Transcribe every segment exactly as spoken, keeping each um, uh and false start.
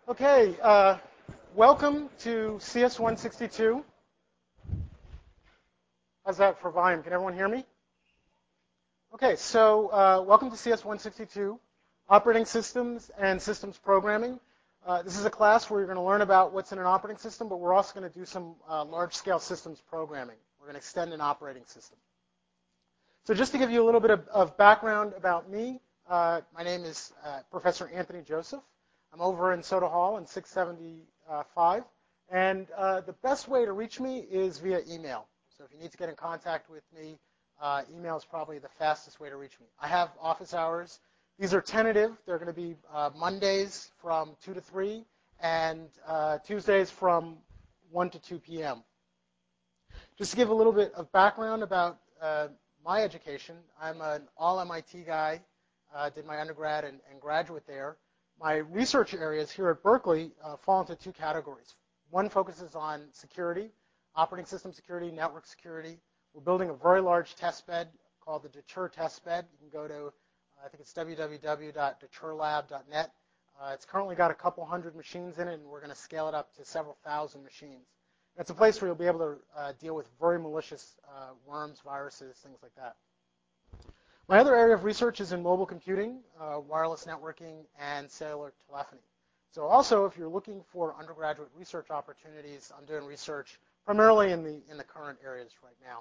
Okay, uh, welcome to C S one sixty-two. How's that for volume? Can everyone hear me? Okay, so uh, welcome to C S one sixty-two, Operating Systems and Systems Programming. Uh, this is a class where you're going to learn about what's in an operating system, but we're also going to do some uh, large-scale systems programming. We're going to extend an operating system. So just to give you a little bit of, of background about me, uh, my name is uh, Professor Anthony Joseph. I'm over in Soda Hall in six seventy-five, and uh, the best way to reach me is via email. So if you need to get in contact with me, uh, email is probably the fastest way to reach me. I have office hours. These are tentative. They're going to be uh, Mondays from two to three and uh, Tuesdays from one to two p m Just to give a little bit of background about uh, my education, I'm an all M I T guy, uh, did my undergrad and, and graduate there. My research areas here at Berkeley uh, fall into two categories. One focuses on security, operating system security, network security. We're building a very large test bed called the Deter test bed. You can go to, uh, I think it's w w w dot deter lab dot net. Uh, it's currently got a couple hundred machines in it, and we're going to scale it up to several thousand machines. It's a place where you'll be able to uh, deal with very malicious uh, worms, viruses, things like that. My other area of research is in mobile computing, uh, wireless networking, and cellular telephony. So also, if you're looking for undergraduate research opportunities, I'm doing research primarily in the, in the current areas right now.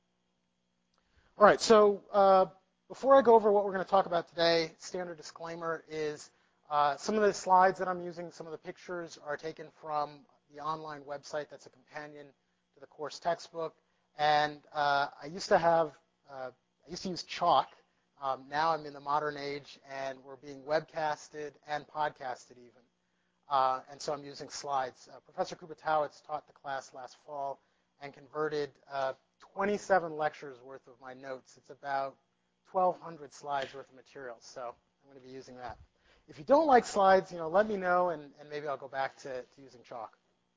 All right, so uh, before I go over what we're going to talk about today, standard disclaimer is uh, some of the slides that I'm using, some of the pictures are taken from the online website that's a companion to the course textbook. And uh, I used to have uh, I used to use chalk. Um, now I'm in the modern age, and we're being webcasted and podcasted even. Uh, and so I'm using slides. Uh, Professor Kubatowicz taught the class last fall and converted uh, twenty-seven lectures worth of my notes. It's about twelve hundred slides worth of material, so I'm going to be using that. If you don't like slides, you know, let me know, and, and maybe I'll go back to, to using chalk.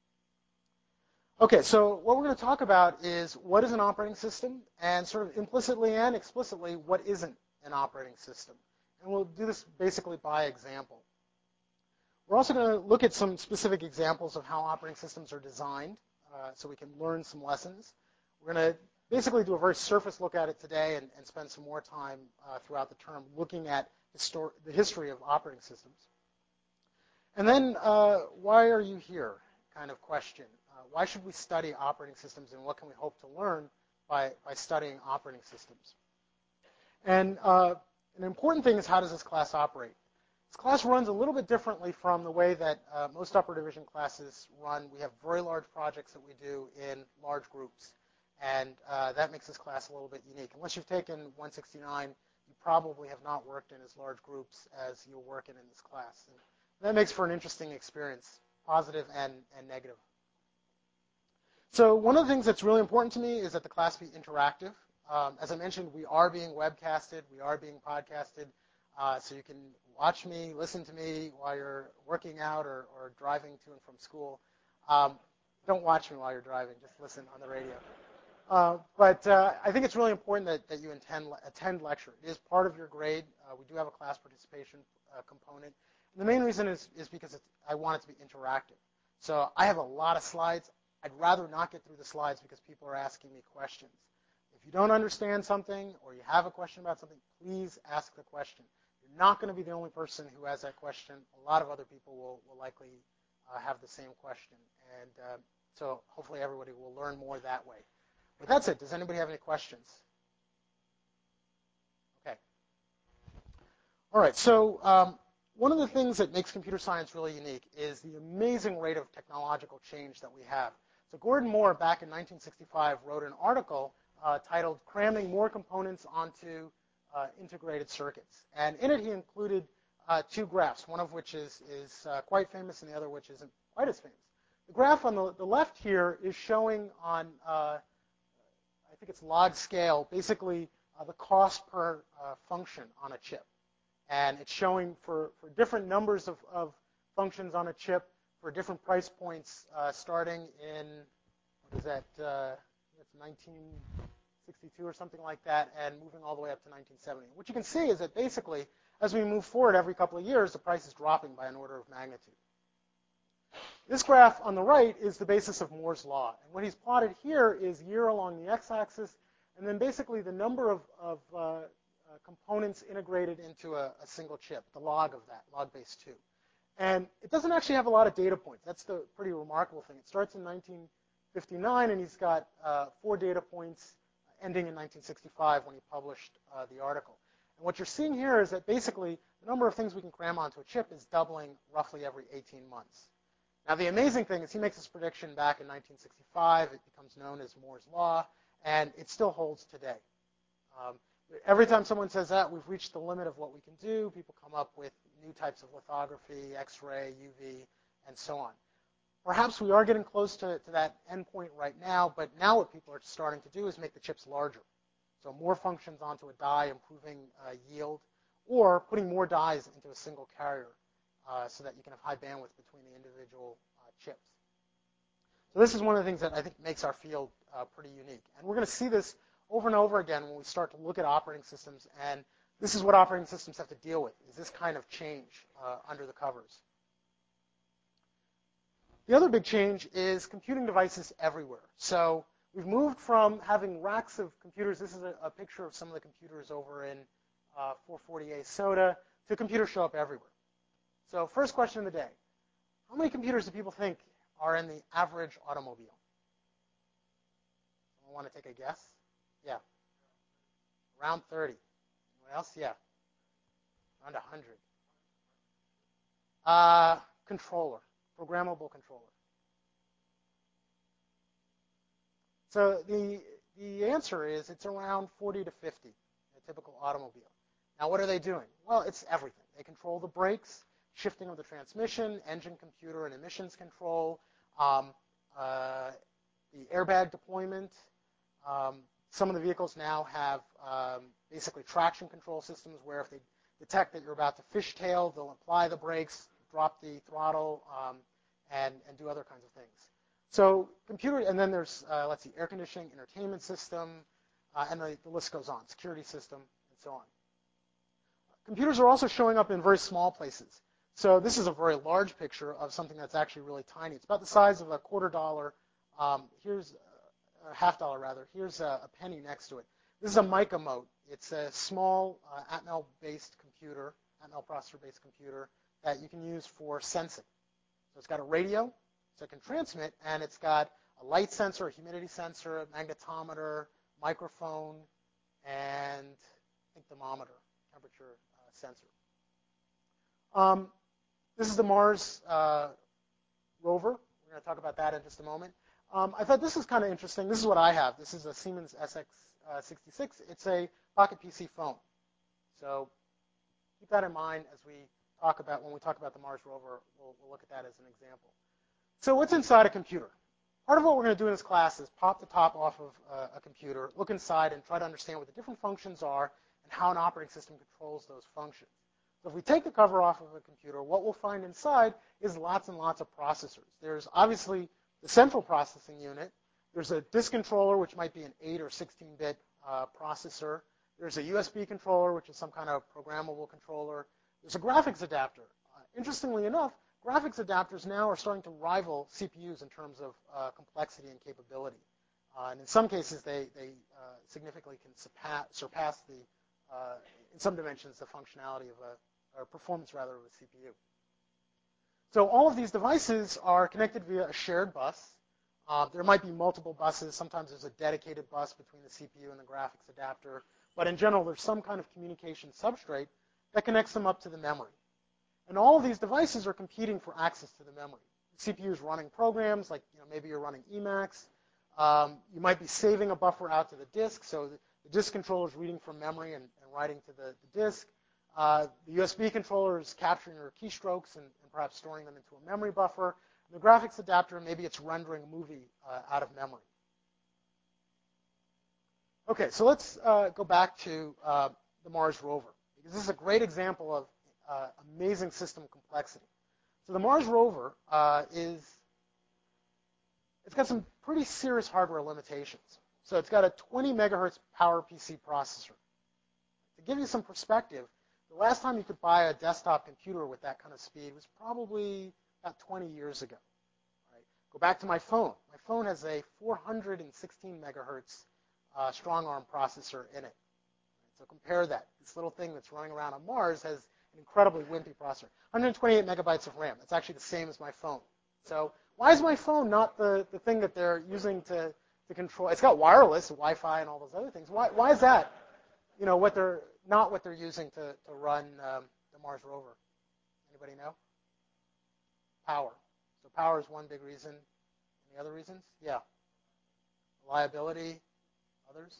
Okay, so what we're going to talk about is what is an operating system, and sort of implicitly and explicitly what isn't an operating system. And we'll do this basically by example. We're also going to look at some specific examples of how operating systems are designed uh, so we can learn some lessons. We're going to basically do a very surface look at it today and, and spend some more time uh, throughout the term looking at histor- the history of operating systems. And then uh, why are you here kind of question. Uh, why should we study operating systems, and what can we hope to learn by, by studying operating systems? And uh, an important thing is, how does this class operate? This class runs a little bit differently from the way that uh, most upper division classes run. We have very large projects that we do in large groups, and uh, that makes this class a little bit unique. Unless you've taken one sixty-nine, you probably have not worked in as large groups as you'll work in in this class. And that makes for an interesting experience, positive and, and negative. So one of the things that's really important to me is that the class be interactive. Um, as I mentioned, we are being webcasted, we are being podcasted, uh, so you can watch me, listen to me while you're working out or, or driving to and from school. Um, don't watch me while you're driving, just listen on the radio. Uh, but uh, I think it's really important that, that you attend, attend lecture. It is part of your grade. Uh, we do have a class participation uh, component. And the main reason is, is because it's, I want it to be interactive. So I have a lot of slides. I'd rather not get through the slides because people are asking me questions. If you don't understand something or you have a question about something, please ask the question. You're not going to be the only person who has that question. A lot of other people will, will likely uh, have the same question. And uh, so hopefully everybody will learn more that way. But that's it. Does anybody have any questions? Okay. All right. So um, one of the things that makes computer science really unique is the amazing rate of technological change that we have. So Gordon Moore, back in nineteen sixty-five, wrote an article uh, titled "Cramming More Components Onto uh, Integrated Circuits." And in it, he included uh, two graphs, one of which is, is uh, quite famous and the other which isn't quite as famous. The graph on the, the left here is showing on, uh, I think it's log scale, basically uh, the cost per uh, function on a chip. And it's showing for, for different numbers of, of functions on a chip for different price points uh, starting in, what is that, uh, it's nineteen sixty-two or something like that, and moving all the way up to nineteen seventy. What you can see is that basically, as we move forward every couple of years, the price is dropping by an order of magnitude. This graph on the right is the basis of Moore's law. And what he's plotted here is year along the x-axis, and then basically the number of, of uh, uh, components integrated into a, a single chip, the log of that, log base two. And it doesn't actually have a lot of data points. That's the pretty remarkable thing. It starts in nineteen fifty-nine, and he's got uh, four data points ending in nineteen sixty-five when he published uh, the article. And what you're seeing here is that basically the number of things we can cram onto a chip is doubling roughly every eighteen months. Now, the amazing thing is he makes this prediction back in nineteen sixty-five. It becomes known as Moore's law, and it still holds today. Um, every time someone says that, we've reached the limit of what we can do, people come up with new types of lithography, X-ray, U V, and so on. Perhaps we are getting close to, to that endpoint right now, but now what people are starting to do is make the chips larger. So more functions onto a die, improving uh, yield, or putting more dies into a single carrier uh, so that you can have high bandwidth between the individual uh, chips. So this is one of the things that I think makes our field uh, pretty unique. And we're going to see this over and over again when we start to look at operating systems, and this is what operating systems have to deal with, is this kind of change uh, under the covers. The other big change is computing devices everywhere. So we've moved from having racks of computers. This is a, a picture of some of the computers over in uh, four forty A Soda, to computers show up everywhere. So first question of the day, how many computers do people think are in the average automobile? Someone want to take a guess? Yeah. Around thirty. Anyone else? Yeah. Around one hundred. Uh, controller. Programmable controller. So the, the answer is it's around forty to fifty in a typical automobile. Now, what are they doing? Well, it's everything. They control the brakes, shifting of the transmission, engine computer and emissions control, um, uh, the airbag deployment. Um, some of the vehicles now have um, basically traction control systems where if they detect that you're about to fishtail, they'll apply the brakes, drop the throttle, um, and, and do other kinds of things. So computer, and then there's, uh, let's see, air conditioning, entertainment system, uh, and the, the list goes on, security system, and so on. Computers are also showing up in very small places. So this is a very large picture of something that's actually really tiny. It's about the size of a quarter dollar. Um, here's a half dollar, rather. Here's a, a penny next to it. This is a Mica-Mote. It's a small uh, Atmel-based computer, Atmel processor-based computer that you can use for sensing. So it's got a radio, so it can transmit, and it's got a light sensor, a humidity sensor, a magnetometer, microphone, and I think thermometer, temperature uh, sensor. Um, this is the Mars uh, rover. We're going to talk about that in just a moment. Um, I thought this is kind of interesting. This is what I have. This is a Siemens S X sixty-six. It's a pocket P C phone. So keep that in mind as we talk about, when we talk about the Mars rover, we'll, we'll look at that as an example. So what's inside a computer? Part of what we're going to do in this class is pop the top off of uh, a computer, look inside, and try to understand what the different functions are and how an operating system controls those functions. So if we take the cover off of a computer, what we'll find inside is lots and lots of processors. There's obviously the central processing unit. There's a disk controller, which might be an eight or sixteen bit uh, processor. There's a U S B controller, which is some kind of programmable controller. There's a graphics adapter. Uh, interestingly enough, graphics adapters now are starting to rival C P Us in terms of uh, complexity and capability. Uh, and in some cases, they, they uh, significantly can surpass, surpass the, uh, in some dimensions, the functionality of a, or performance rather, of a C P U. So all of these devices are connected via a shared bus. Uh, there might be multiple buses. Sometimes there's a dedicated bus between the C P U and the graphics adapter. But in general, there's some kind of communication substrate that connects them up to the memory. And all of these devices are competing for access to the memory. The C P U is running programs, like you know, maybe you're running Emacs. Um, you might be saving a buffer out to the disk, so the, the disk controller is reading from memory and, and writing to the, the disk. Uh, the U S B controller is capturing your keystrokes and, and perhaps storing them into a memory buffer. And the graphics adapter, maybe it's rendering a movie uh, out of memory. Okay, so let's uh, go back to uh, the Mars rover, because this is a great example of uh, amazing system complexity. So the Mars rover uh, is, it's got some pretty serious hardware limitations. So it's got a twenty megahertz PowerPC processor. To give you some perspective, the last time you could buy a desktop computer with that kind of speed was probably about twenty years ago. Go back to my phone. My phone has a four hundred sixteen megahertz uh, strong arm processor in it. So compare that. This little thing that's running around on Mars has an incredibly wimpy processor. one hundred twenty-eight megabytes of RAM. That's actually the same as my phone. So why is my phone not the, the thing that they're using to, to control? It's got wireless, Wi-Fi, and all those other things. Why, why is that, you know, what they're not what they're using to, to run um, the Mars rover? Anybody know? Power. So power is one big reason. Any other reasons? Yeah. Reliability. Others?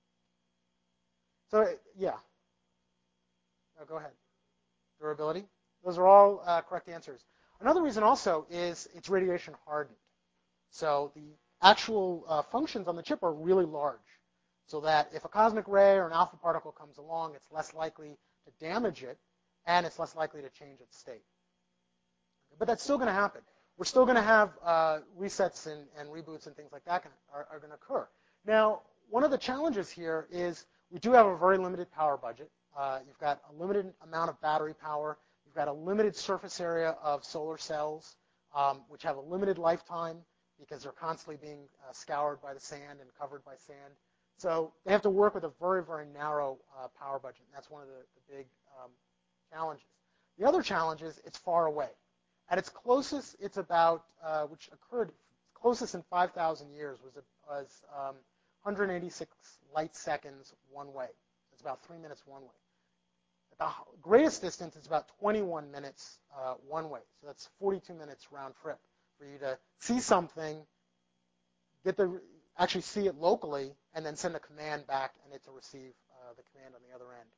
So, yeah. No, go ahead. Durability. Those are all uh, correct answers. Another reason also is it's radiation hardened. So the actual uh, functions on the chip are really large, so that if a cosmic ray or an alpha particle comes along, it's less likely to damage it, and it's less likely to change its state. But that's still going to happen. We're still going to have uh, resets and, and reboots and things like that are, are going to occur. Now, one of the challenges here is we do have a very limited power budget. Uh, you've got a limited amount of battery power. You've got a limited surface area of solar cells, um, which have a limited lifetime because they're constantly being uh, scoured by the sand and covered by sand. So they have to work with a very, very narrow uh, power budget. And that's one of the, the big um, challenges. The other challenge is it's far away. At its closest, it's about, uh, which occurred closest in five thousand years, was, was um, one hundred eighty-six light seconds one way. It's about three minutes one way. At the greatest distance, it's about twenty-one minutes uh, one way. So that's forty-two minutes round trip for you to see something, get the actually see it locally, and then send a command back and it to receive uh, the command on the other end.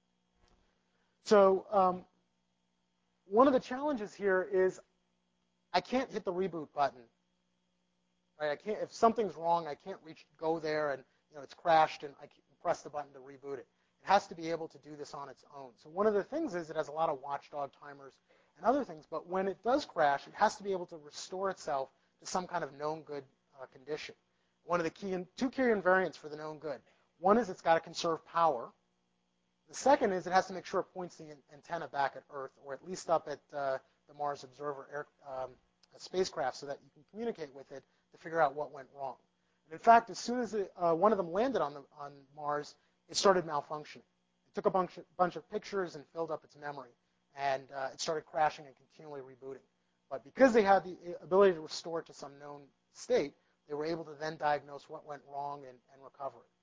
So um, one of the challenges here is I can't hit the reboot button. Right? I can't, if something's wrong, I can't reach go there and you know it's crashed and I can press the button to reboot it. It has to be able to do this on its own. So one of the things is it has a lot of watchdog timers and other things, but when it does crash, it has to be able to restore itself to some kind of known good uh, condition. One of the key, two key invariants for the known good. One is it's got to conserve power. The second is it has to make sure it points the antenna back at Earth, or at least up at uh, the Mars Observer air, um, spacecraft, so that you can communicate with it to figure out what went wrong. And in fact, as soon as it, uh, one of them landed on, the, on Mars, it started malfunctioning. It took a bunch of, bunch of pictures and filled up its memory, and uh, it started crashing and continually rebooting. But because they had the ability to restore it to some known state, they were able to then diagnose what went wrong and, and recover it.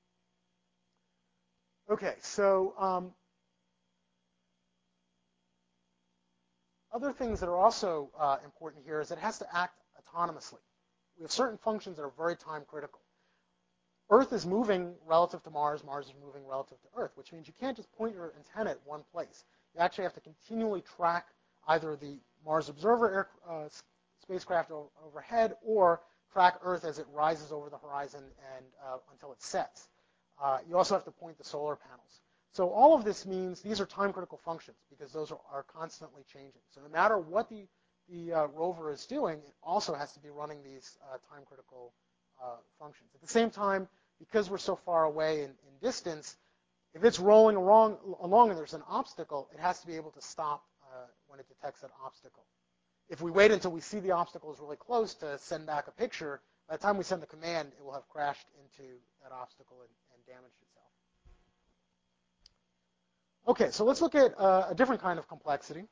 Okay, so um, other things that are also uh, important here is it has to act autonomously. We have certain functions that are very time critical. Earth is moving relative to Mars, Mars is moving relative to Earth, which means you can't just point your antenna at one place. You actually have to continually track either the Mars Observer air, uh, spacecraft overhead or track Earth as it rises over the horizon and uh, until it sets. Uh, you also have to point the solar panels. So all of this means these are time-critical functions because those are, are constantly changing. So no matter what the, the uh, rover is doing, it also has to be running these uh, time-critical uh, functions. At the same time, because we're so far away in, in distance, if it's rolling along, along and there's an obstacle, it has to be able to stop uh, when it detects that obstacle. If we wait until we see the obstacle is really close to send back a picture, by the time we send the command, it will have crashed into that obstacle and, and damaged itself. Okay, so let's look at uh, a different kind of complexity.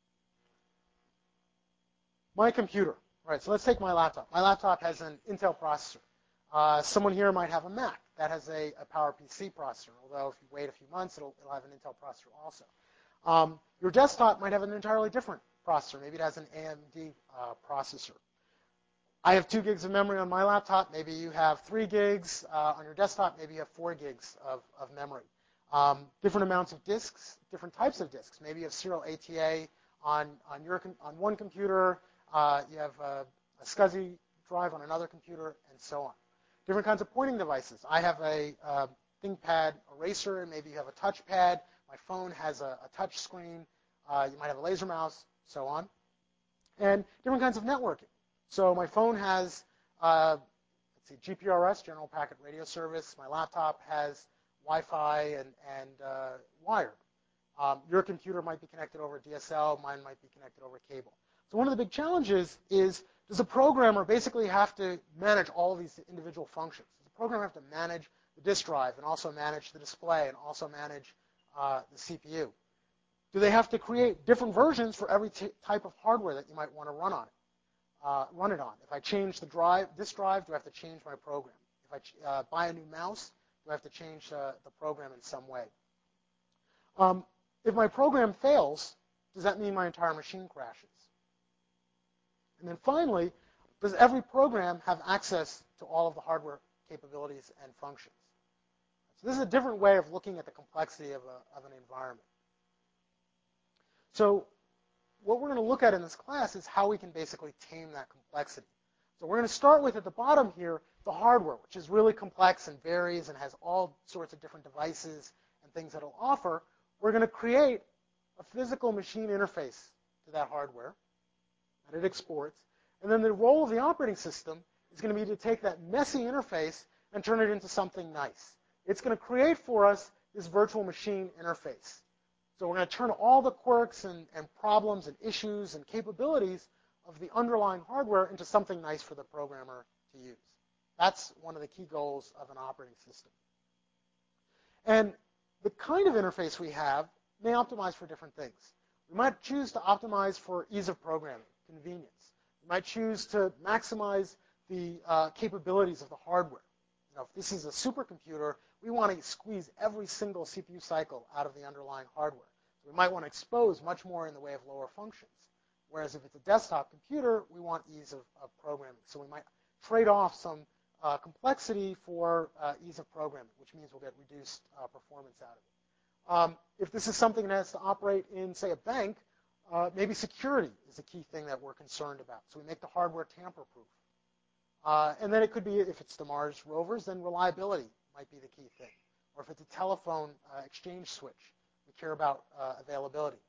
My computer. All right, so let's take my laptop. My laptop has an Intel processor. Uh, someone here might have a Mac that has a, a PowerPC processor, although if you wait a few months, it'll, it'll have an Intel processor also. Um, your desktop might have an entirely different processor. Maybe it has an A M D uh, processor. I have two gigs of memory on my laptop. Maybe you have three gigs uh, on your desktop. Maybe you have four gigs of, of memory. Um, different amounts of disks, different types of disks. Maybe you have serial A T A on, on, your, on one computer. Uh, you have a, a SCSI drive on another computer, and so on. Different kinds of pointing devices. I have a uh, ThinkPad eraser. Maybe you have a touchpad. My phone has a, a touch screen. Uh, you might have a laser mouse, so on. And different kinds of networking. So my phone has, uh, let's see, G P R S, General Packet Radio Service. My laptop has Wi-Fi and, and uh, wired. Um, your computer might be connected over D S L. Mine might be connected over cable. So one of the big challenges is Does a programmer basically have to manage all of these individual functions? Does the programmer have to manage the disk drive and also manage the display and also manage uh, the C P U? Do they have to create different versions for every t type of hardware that you might want to run on it? Uh, run it on. If I change the drive, this drive, do I have to change my program? If I uh, buy a new mouse, do I have to change uh, the program in some way? Um, if my program fails, does that mean my entire machine crashes? And then finally, does every program have access to all of the hardware capabilities and functions? So this is a different way of looking at the complexity of, a, of an environment. So what we're going to look at in this class is how we can basically tame that complexity. So we're going to start with, at the bottom here, the hardware, which is really complex and varies and has all sorts of different devices and things that it'll offer. We're going to create a physical machine interface to that hardware that it exports. And then the role of the operating system is going to be to take that messy interface and turn it into something nice. It's going to create for us this virtual machine interface. So we're going to turn all the quirks and, and problems and issues and capabilities of the underlying hardware into something nice for the programmer to use. That's one of the key goals of an operating system. And the kind of interface we have may optimize for different things. We might choose to optimize for ease of programming, convenience. We might choose to maximize the uh, capabilities of the hardware. You know, if this is a supercomputer, we want to squeeze every single C P U cycle out of the underlying hardware. So we might want to expose much more in the way of lower functions. Whereas if it's a desktop computer, we want ease of, of programming. So we might trade off some uh, complexity for uh, ease of programming, which means we'll get reduced uh, performance out of it. Um, if this is something that has to operate in, say, a bank, uh, maybe security is a key thing that we're concerned about. So we make the hardware tamper-proof. Uh, and then it could be, if it's the Mars rovers, then reliability might be the key thing. Or if it's a telephone uh, exchange switch, we care about uh, availability.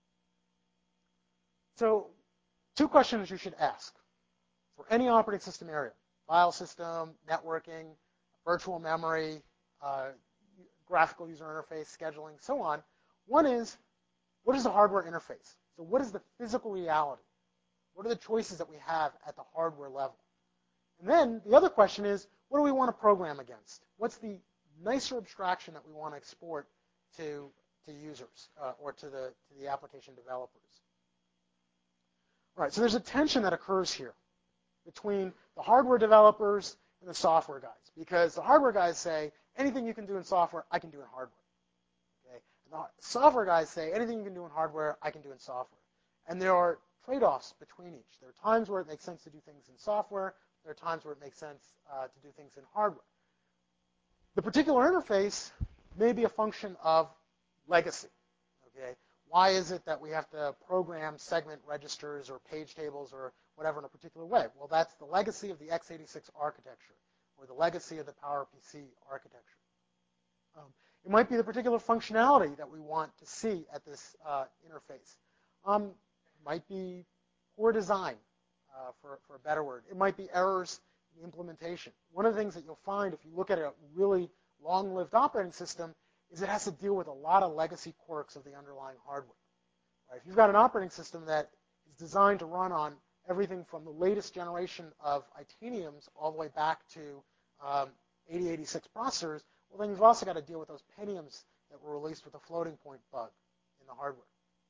So two questions you should ask for any operating system area: file system, networking, virtual memory, uh, graphical user interface, scheduling, so on. One is, what is the hardware interface? So what is the physical reality? What are the choices that we have at the hardware level? And then the other question is, what do we want to program against? What's the nicer abstraction that we want to export to, to users uh, or to the, to the application developers? All right, so there's a tension that occurs here between the hardware developers and the software guys, because the hardware guys say, anything you can do in software, I can do in hardware. Okay? And the software guys say, anything you can do in hardware, I can do in software. And there are trade-offs between each. There are times where it makes sense to do things in software. There are times where it makes sense uh, to do things in hardware. The particular interface may be a function of legacy. Okay? Why is it that we have to program segment registers or page tables or whatever in a particular way? Well, that's the legacy of the x eighty-six architecture or the legacy of the PowerPC architecture. Um, it might be the particular functionality that we want to see at this uh, interface. Um, it might be poor design, uh, for, for a better word. It might be errors in the implementation. One of the things that you'll find if you look at a really long-lived operating system is it has to deal with a lot of legacy quirks of the underlying hardware. Right? If you've got an operating system that is designed to run on everything from the latest generation of Itaniums all the way back to um, eighty eighty-six processors, well, then you've also got to deal with those Pentiums that were released with a floating point bug in the hardware.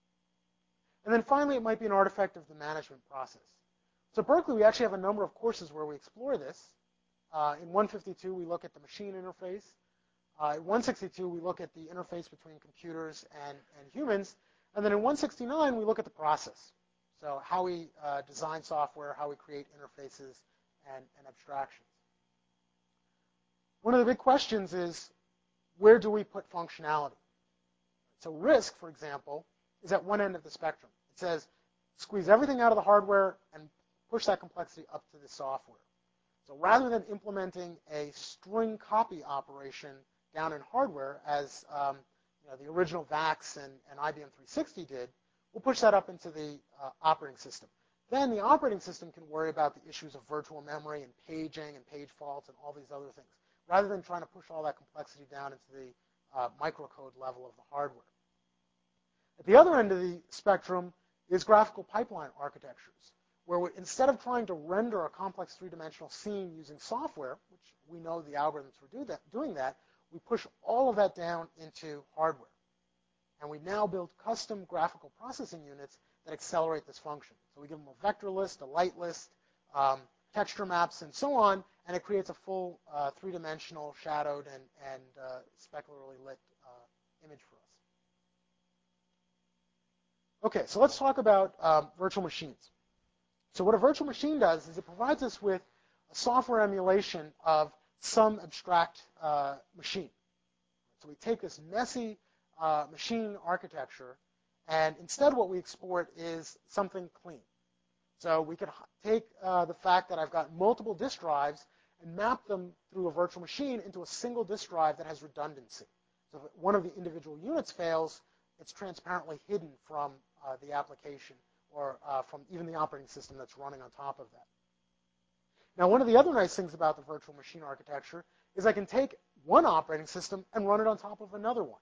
And then finally, it might be an artifact of the management process. So at Berkeley, we actually have a number of courses where we explore this. Uh, in one fifty-two, we look at the machine interface. Uh, in one sixty-two, we look at the interface between computers and, and humans. And then in one sixty-nine, we look at the process. So how we uh, design software, how we create interfaces and, and abstractions. One of the big questions is, where do we put functionality? So RISC, for example, is at one end of the spectrum. It says, squeeze everything out of the hardware and push that complexity up to the software. So rather than implementing a string copy operation down in hardware, as um, you know, the original VAX and, and I B M three sixty did, we'll push that up into the uh, operating system. Then the operating system can worry about the issues of virtual memory and paging and page faults and all these other things, rather than trying to push all that complexity down into the uh, microcode level of the hardware. At the other end of the spectrum is graphical pipeline architectures, where we, instead of trying to render a complex three-dimensional scene using software, which we know the algorithms for do that, doing that, we push all of that down into hardware. And we now build custom graphical processing units that accelerate this function. So we give them a vector list, a light list, um, texture maps, and so on, and it creates a full uh, three-dimensional shadowed and, and uh, specularly lit uh, image for us. Okay, so let's talk about um, virtual machines. So what a virtual machine does is it provides us with a software emulation of some abstract uh, machine. So we take this messy uh, machine architecture, and instead what we export is something clean. So we could take uh, the fact that I've got multiple disk drives and map them through a virtual machine into a single disk drive that has redundancy. So if one of the individual units fails, it's transparently hidden from uh, the application or uh, from even the operating system that's running on top of that. Now, one of the other nice things about the virtual machine architecture is I can take one operating system and run it on top of another one.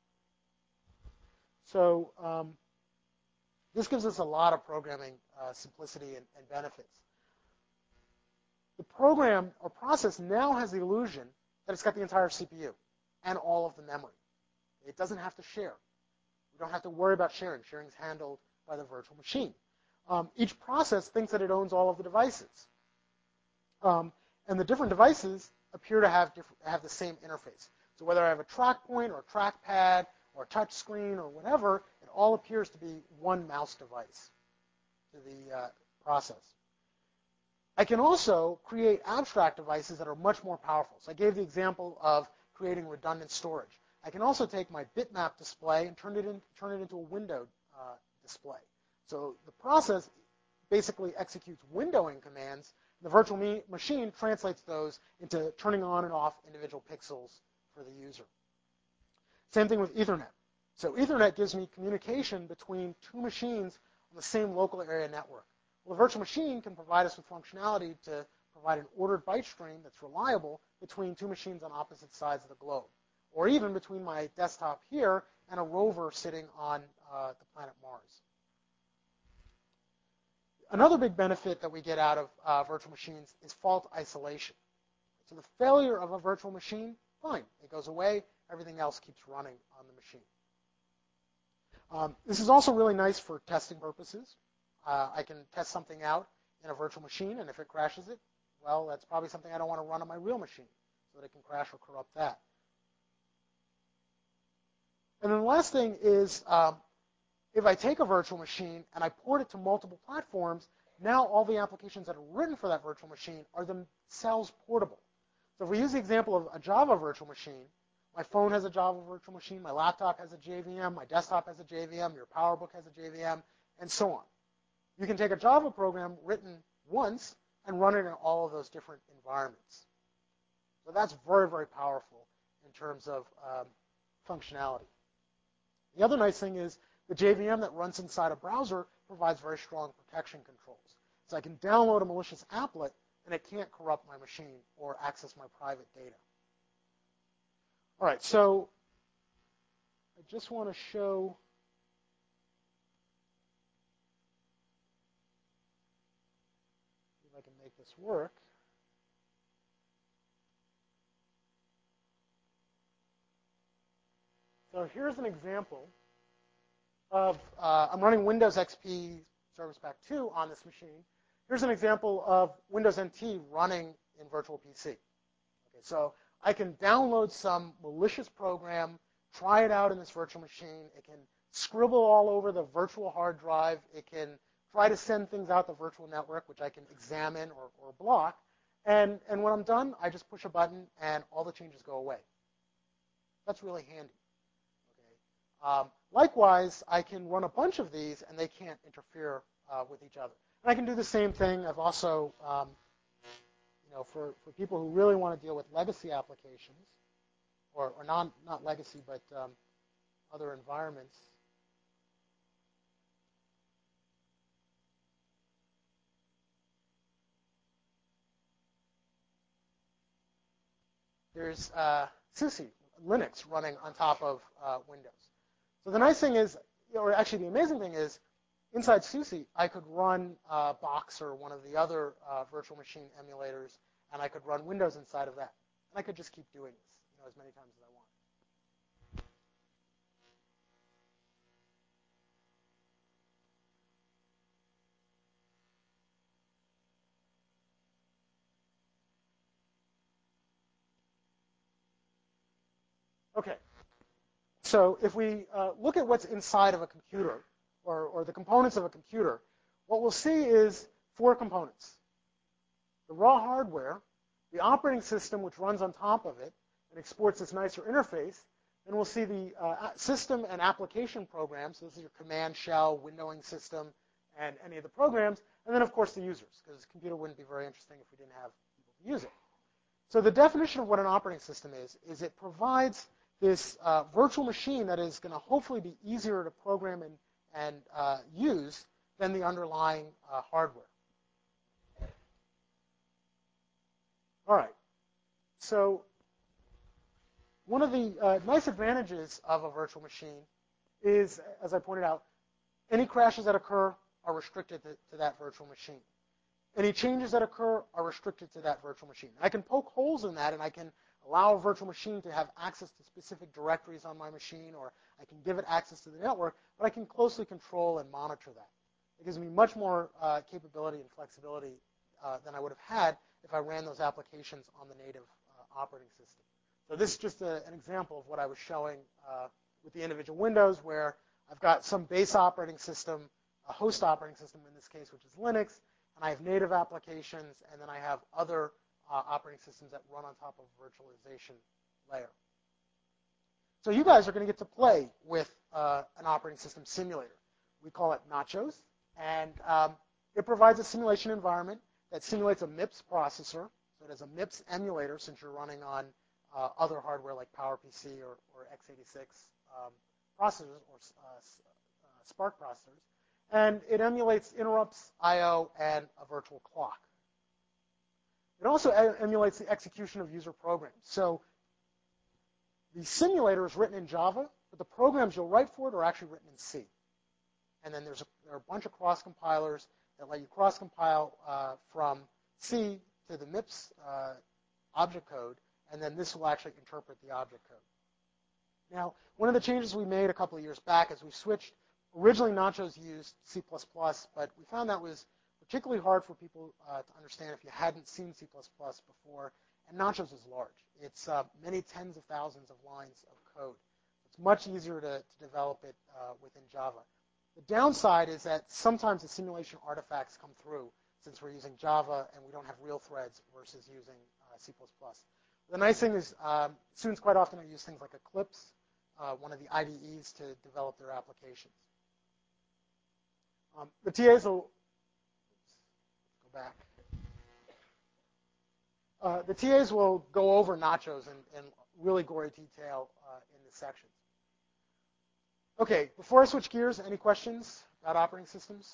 So um, this gives us a lot of programming uh, simplicity and, and benefits. The program or process now has the illusion that it's got the entire C P U and all of the memory. It doesn't have to share. We don't have to worry about sharing. Sharing is handled by the virtual machine. Um, each process thinks that it owns all of the devices. Um, and the different devices appear to have, different, have the same interface. So whether I have a track point or a trackpad or a touch screen or whatever, it all appears to be one mouse device to the uh, process. I can also create abstract devices that are much more powerful. So I gave the example of creating redundant storage. I can also take my bitmap display and turn it, in, turn it into a window uh, display. So the process basically executes windowing commands. The virtual me machine translates those into turning on and off individual pixels for the user. Same thing with Ethernet. So Ethernet gives me communication between two machines on the same local area network. Well, a virtual machine can provide us with functionality to provide an ordered byte stream that's reliable between two machines on opposite sides of the globe, or even between my desktop here and a rover sitting on uh, the planet Mars. Another big benefit that we get out of uh, virtual machines is fault isolation. So the failure of a virtual machine, fine, it goes away, everything else keeps running on the machine. Um, this is also really nice for testing purposes. Uh, I can test something out in a virtual machine, and if it crashes it, well, that's probably something I don't want to run on my real machine, so that it can crash or corrupt that. And then the last thing is, um, if I take a virtual machine and I port it to multiple platforms, now all the applications that are written for that virtual machine are themselves portable. So if we use the example of a Java virtual machine, my phone has a Java virtual machine, my laptop has a J V M, my desktop has a J V M, your PowerBook has a J V M, and so on. You can take a Java program written once and run it in all of those different environments. So that's very, very powerful in terms of um, functionality. The other nice thing is the J V M that runs inside a browser provides very strong protection controls. So I can download a malicious applet, and it can't corrupt my machine or access my private data. All right, so I just want to show if I can make this work. So here's an example of, uh, I'm running Windows X P Service Pack two on this machine. Here's an example of Windows N T running in Virtual P C. Okay, so I can download some malicious program, try it out in this virtual machine. It can scribble all over the virtual hard drive. It can try to send things out the virtual network, which I can examine or, or block. And, and when I'm done, I just push a button, and all the changes go away. That's really handy. Okay. Um, likewise, I can run a bunch of these, and they can't interfere uh, with each other. And I can do the same thing. I've also um, You know, for, for people who really want to deal with legacy applications, or, or non, not legacy, but um, other environments. There's uh, SUSE, Linux, running on top of uh, Windows. So the nice thing is, or actually the amazing thing is, inside SUSE, I could run uh, Box or one of the other uh, virtual machine emulators, and I could run Windows inside of that. And I could just keep doing this, you know, as many times as I want. Okay. So if we uh, look at what's inside of a computer, or, or the components of a computer, what we'll see is four components. The raw hardware, the operating system which runs on top of it and exports this nicer interface, then we'll see the uh, system and application programs. So this is your command shell, windowing system, and any of the programs, and then of course the users, because the computer wouldn't be very interesting if we didn't have people to use it. So the definition of what an operating system is, is it provides this uh, virtual machine that is going to hopefully be easier to program and, and uh, use than the underlying uh, hardware. All right. So one of the uh, nice advantages of a virtual machine is, as I pointed out, any crashes that occur are restricted to, to that virtual machine. Any changes that occur are restricted to that virtual machine. I can poke holes in that, and I can allow a virtual machine to have access to specific directories on my machine, or I can give it access to the network, but I can closely control and monitor that. It gives me much more uh, capability and flexibility uh, than I would have had if I ran those applications on the native uh, operating system. So this is just a, an example of what I was showing uh, with the individual windows, where I've got some base operating system, a host operating system in this case, which is Linux, and I have native applications, and then I have other uh, operating systems that run on top of a virtualization layer. So you guys are going to get to play with uh, an operating system simulator. We call it Nachos, and um, it provides a simulation environment that simulates a MIPS processor. So it has a MIPS emulator, since you're running on uh, other hardware like PowerPC or, or x eighty-six um, processors or uh, uh, Spark processors. And it emulates interrupts, I O, and a virtual clock. It also emulates the execution of user programs. So the simulator is written in Java, but the programs you'll write for it are actually written in C. And then there's a, there are a bunch of cross-compilers that let you cross-compile uh, from C to the MIPS uh, object code, and then this will actually interpret the object code. Now, one of the changes we made a couple of years back is we switched. Originally, Nachos used C plus plus, but we found that was particularly hard for people uh, to understand if you hadn't seen C plus plus before, and Nachos is large. It's uh, many tens of thousands of lines of code. It's much easier to, to develop it uh, within Java. The downside is that sometimes the simulation artifacts come through, since we're using Java and we don't have real threads versus using uh, C plus plus. The nice thing is um, students quite often use things like Eclipse, uh, one of the I D Es, to develop their applications. Um, the T As will, oops, go back. Uh, the T As will go over Nachos in, in really gory detail uh, in the sections. Okay, before I switch gears, any questions about operating systems?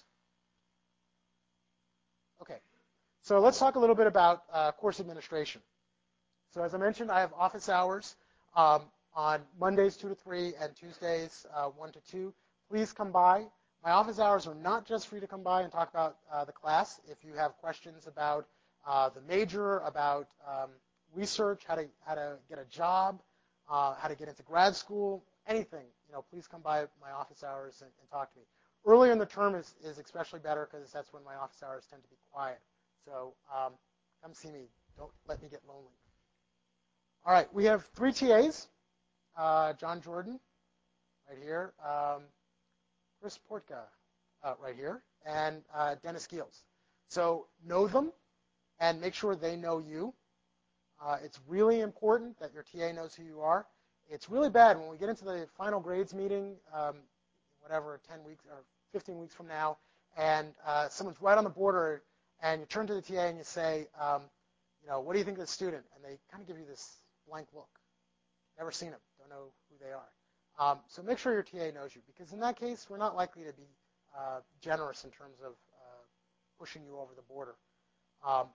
Okay, so let's talk a little bit about uh, course administration. So as I mentioned, I have office hours um, on Mondays two to three and Tuesdays uh, one to two. Please come by. My office hours are not just for you to come by and talk about uh, the class. If you have questions about uh, the major, about um, research, how to how to get a job, uh, how to get into grad school, anything, you know, please come by my office hours and, and talk to me. Earlier in the term is, is especially better because that's when my office hours tend to be quiet. So um, come see me. Don't let me get lonely. All right, we have three T As. Uh, John Jordan, right here. Um, Chris Portka, uh, right here. And uh, Dennis Giels. So know them and make sure they know you. Uh, it's really important that your T A knows who you are. It's really bad when we get into the final grades meeting, um, whatever, ten weeks or fifteen weeks from now, and uh, someone's right on the border, and you turn to the T A and you say, um, you know, what do you think of the student? And they kind of give you this blank look. Never seen them, don't know who they are. Um, so make sure your T A knows you, because in that case, we're not likely to be uh, generous in terms of uh, pushing you over the border. Um,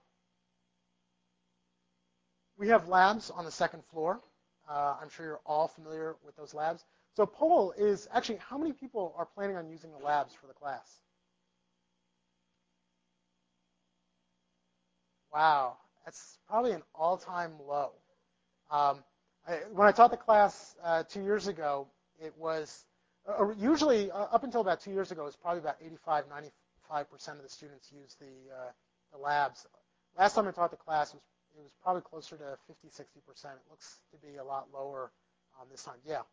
we have labs on the second floor. Uh, I'm sure you're all familiar with those labs. So poll is actually how many people are planning on using the labs for the class? Wow, that's probably an all-time low. Um, I, when I taught the class uh, two years ago, it was uh, usually uh, up until about two years ago, it was probably about eighty-five, ninety-five percent of the students used the, uh, the labs. Last time I taught the class, it was, it was probably closer to fifty, sixty percent. It looks to be a lot lower um, this time. Yeah.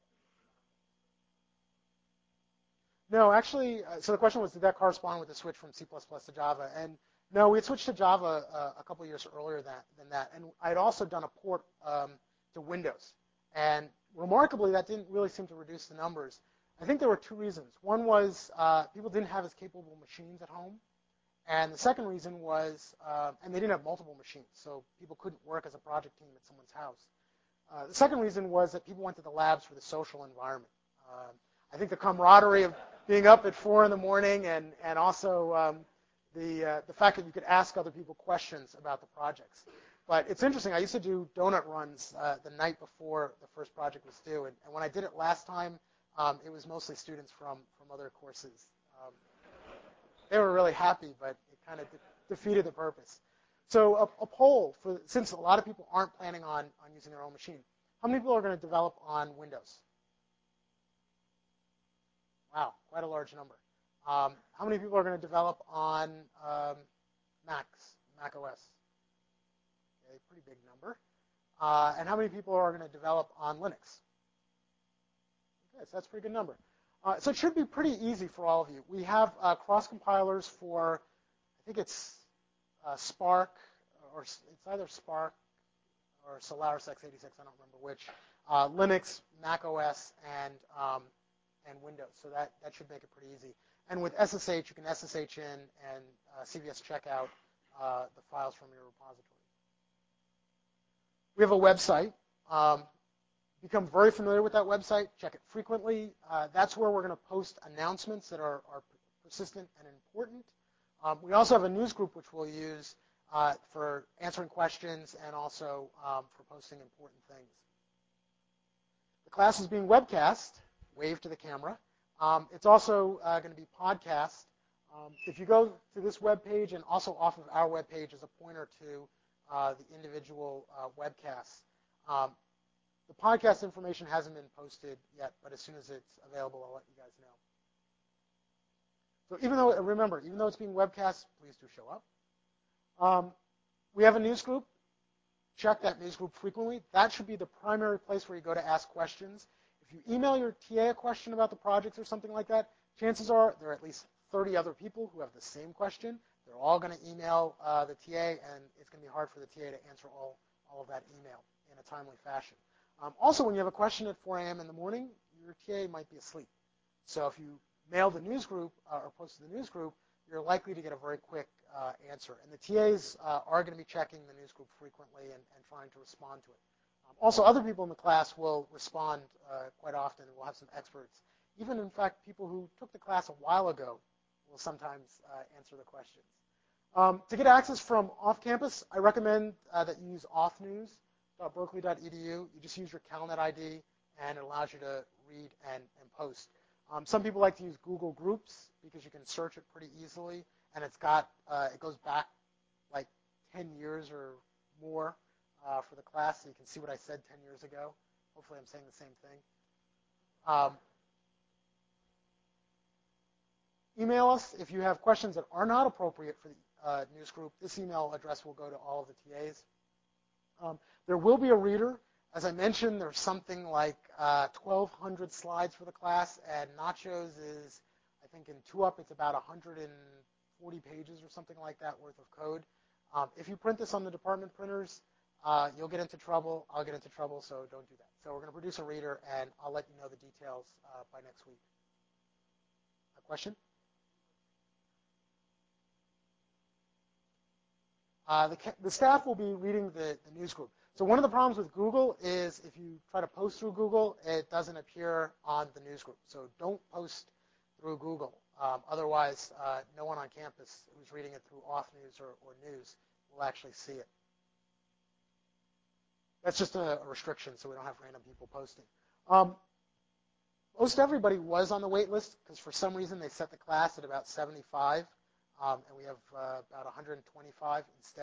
No, actually, uh, so the question was, did that correspond with the switch from C plus plus to Java? And no, we had switched to Java uh, a couple years earlier that, than that. And I had also done a port um, to Windows. And remarkably, that didn't really seem to reduce the numbers. I think there were two reasons. One was uh, people didn't have as capable machines at home. And the second reason was, uh, and they didn't have multiple machines, so people couldn't work as a project team at someone's house. Uh, the second reason was that people went to the labs for the social environment. Uh, I think the camaraderie of being up at four in the morning, and and also um, the uh, the fact that you could ask other people questions about the projects. But it's interesting. I used to do donut runs uh, the night before the first project was due, and, and when I did it last time, um, it was mostly students from from other courses. Um, they were really happy, but it kind of de- defeated the purpose. So a, a poll, for since a lot of people aren't planning on on using their own machine, how many people are going to develop on Windows? Wow, quite a large number. Um, how many people are going to develop on um, Macs, Mac O S? Okay, pretty big number. Uh, and how many people are going to develop on Linux? Okay, so that's a pretty good number. Uh, so it should be pretty easy for all of you. We have uh, cross compilers for, I think it's uh, Spark, or it's either Spark or Solaris x eighty-six, I don't remember which, uh, Linux, Mac O S, and um, and Windows. So that, that should make it pretty easy. And with S S H, you can S S H in and uh, C V S check out uh, the files from your repository. We have a website. Um, become very familiar with that website. Check it frequently. Uh, that's where we're going to post announcements that are, are persistent and important. Um, we also have a news group which we'll use uh, for answering questions and also um, for posting important things. The class is being webcast. Wave to the camera. Um, it's also uh, going to be podcast. Um, if you go to this web page and also off of our web page is a pointer to uh, the individual uh, webcasts. Um, the podcast information hasn't been posted yet, but as soon as it's available, I'll let you guys know. So even though, remember, even though it's being webcast, please do show up. Um, we have a news group. Check that news group frequently. That should be the primary place where you go to ask questions. If you email your T A a question about the project or something like that, chances are there are at least thirty other people who have the same question. They're all going to email uh, the T A, and it's going to be hard for the T A to answer all, all of that email in a timely fashion. Um, also, when you have a question at four A M in the morning, your T A might be asleep. So if you mail the news group uh, or post to the news group, you're likely to get a very quick uh, answer. And the T As uh, are going to be checking the news group frequently and, and trying to respond to it. Um, also, other people in the class will respond uh, quite often, and we'll have some experts. Even, in fact, people who took the class a while ago will sometimes uh, answer the questions. Um, to get access from off-campus, I recommend uh, that you use off news dot berkeley dot e d u. You just use your CalNet I D, and it allows you to read and, and post. Um, some people like to use Google Groups because you can search it pretty easily, and it's got uh, it goes back like ten years or more uh, for the class, so you can see what I said ten years ago. Hopefully, I'm saying the same thing. Um, email us if you have questions that are not appropriate for the uh, news group. This email address will go to all of the T As. Um, there will be a reader. As I mentioned, there's something like uh, twelve hundred slides for the class, and Nachos is, I think in two up, it's about one hundred forty pages or something like that worth of code. Um, if you print this on the department printers, uh, you'll get into trouble. I'll get into trouble, so don't do that. So we're going to produce a reader, and I'll let you know the details uh, by next week. A question? Uh, the, the staff will be reading the, the news group. So one of the problems with Google is if you try to post through Google, it doesn't appear on the news group. So don't post through Google. Um, otherwise, uh, no one on campus who's reading it through off news or, or news will actually see it. That's just a, a restriction, so we don't have random people posting. Um, most everybody was on the wait list because for some reason they set the class at about seventy-five, um, and we have uh, about one hundred twenty-five instead.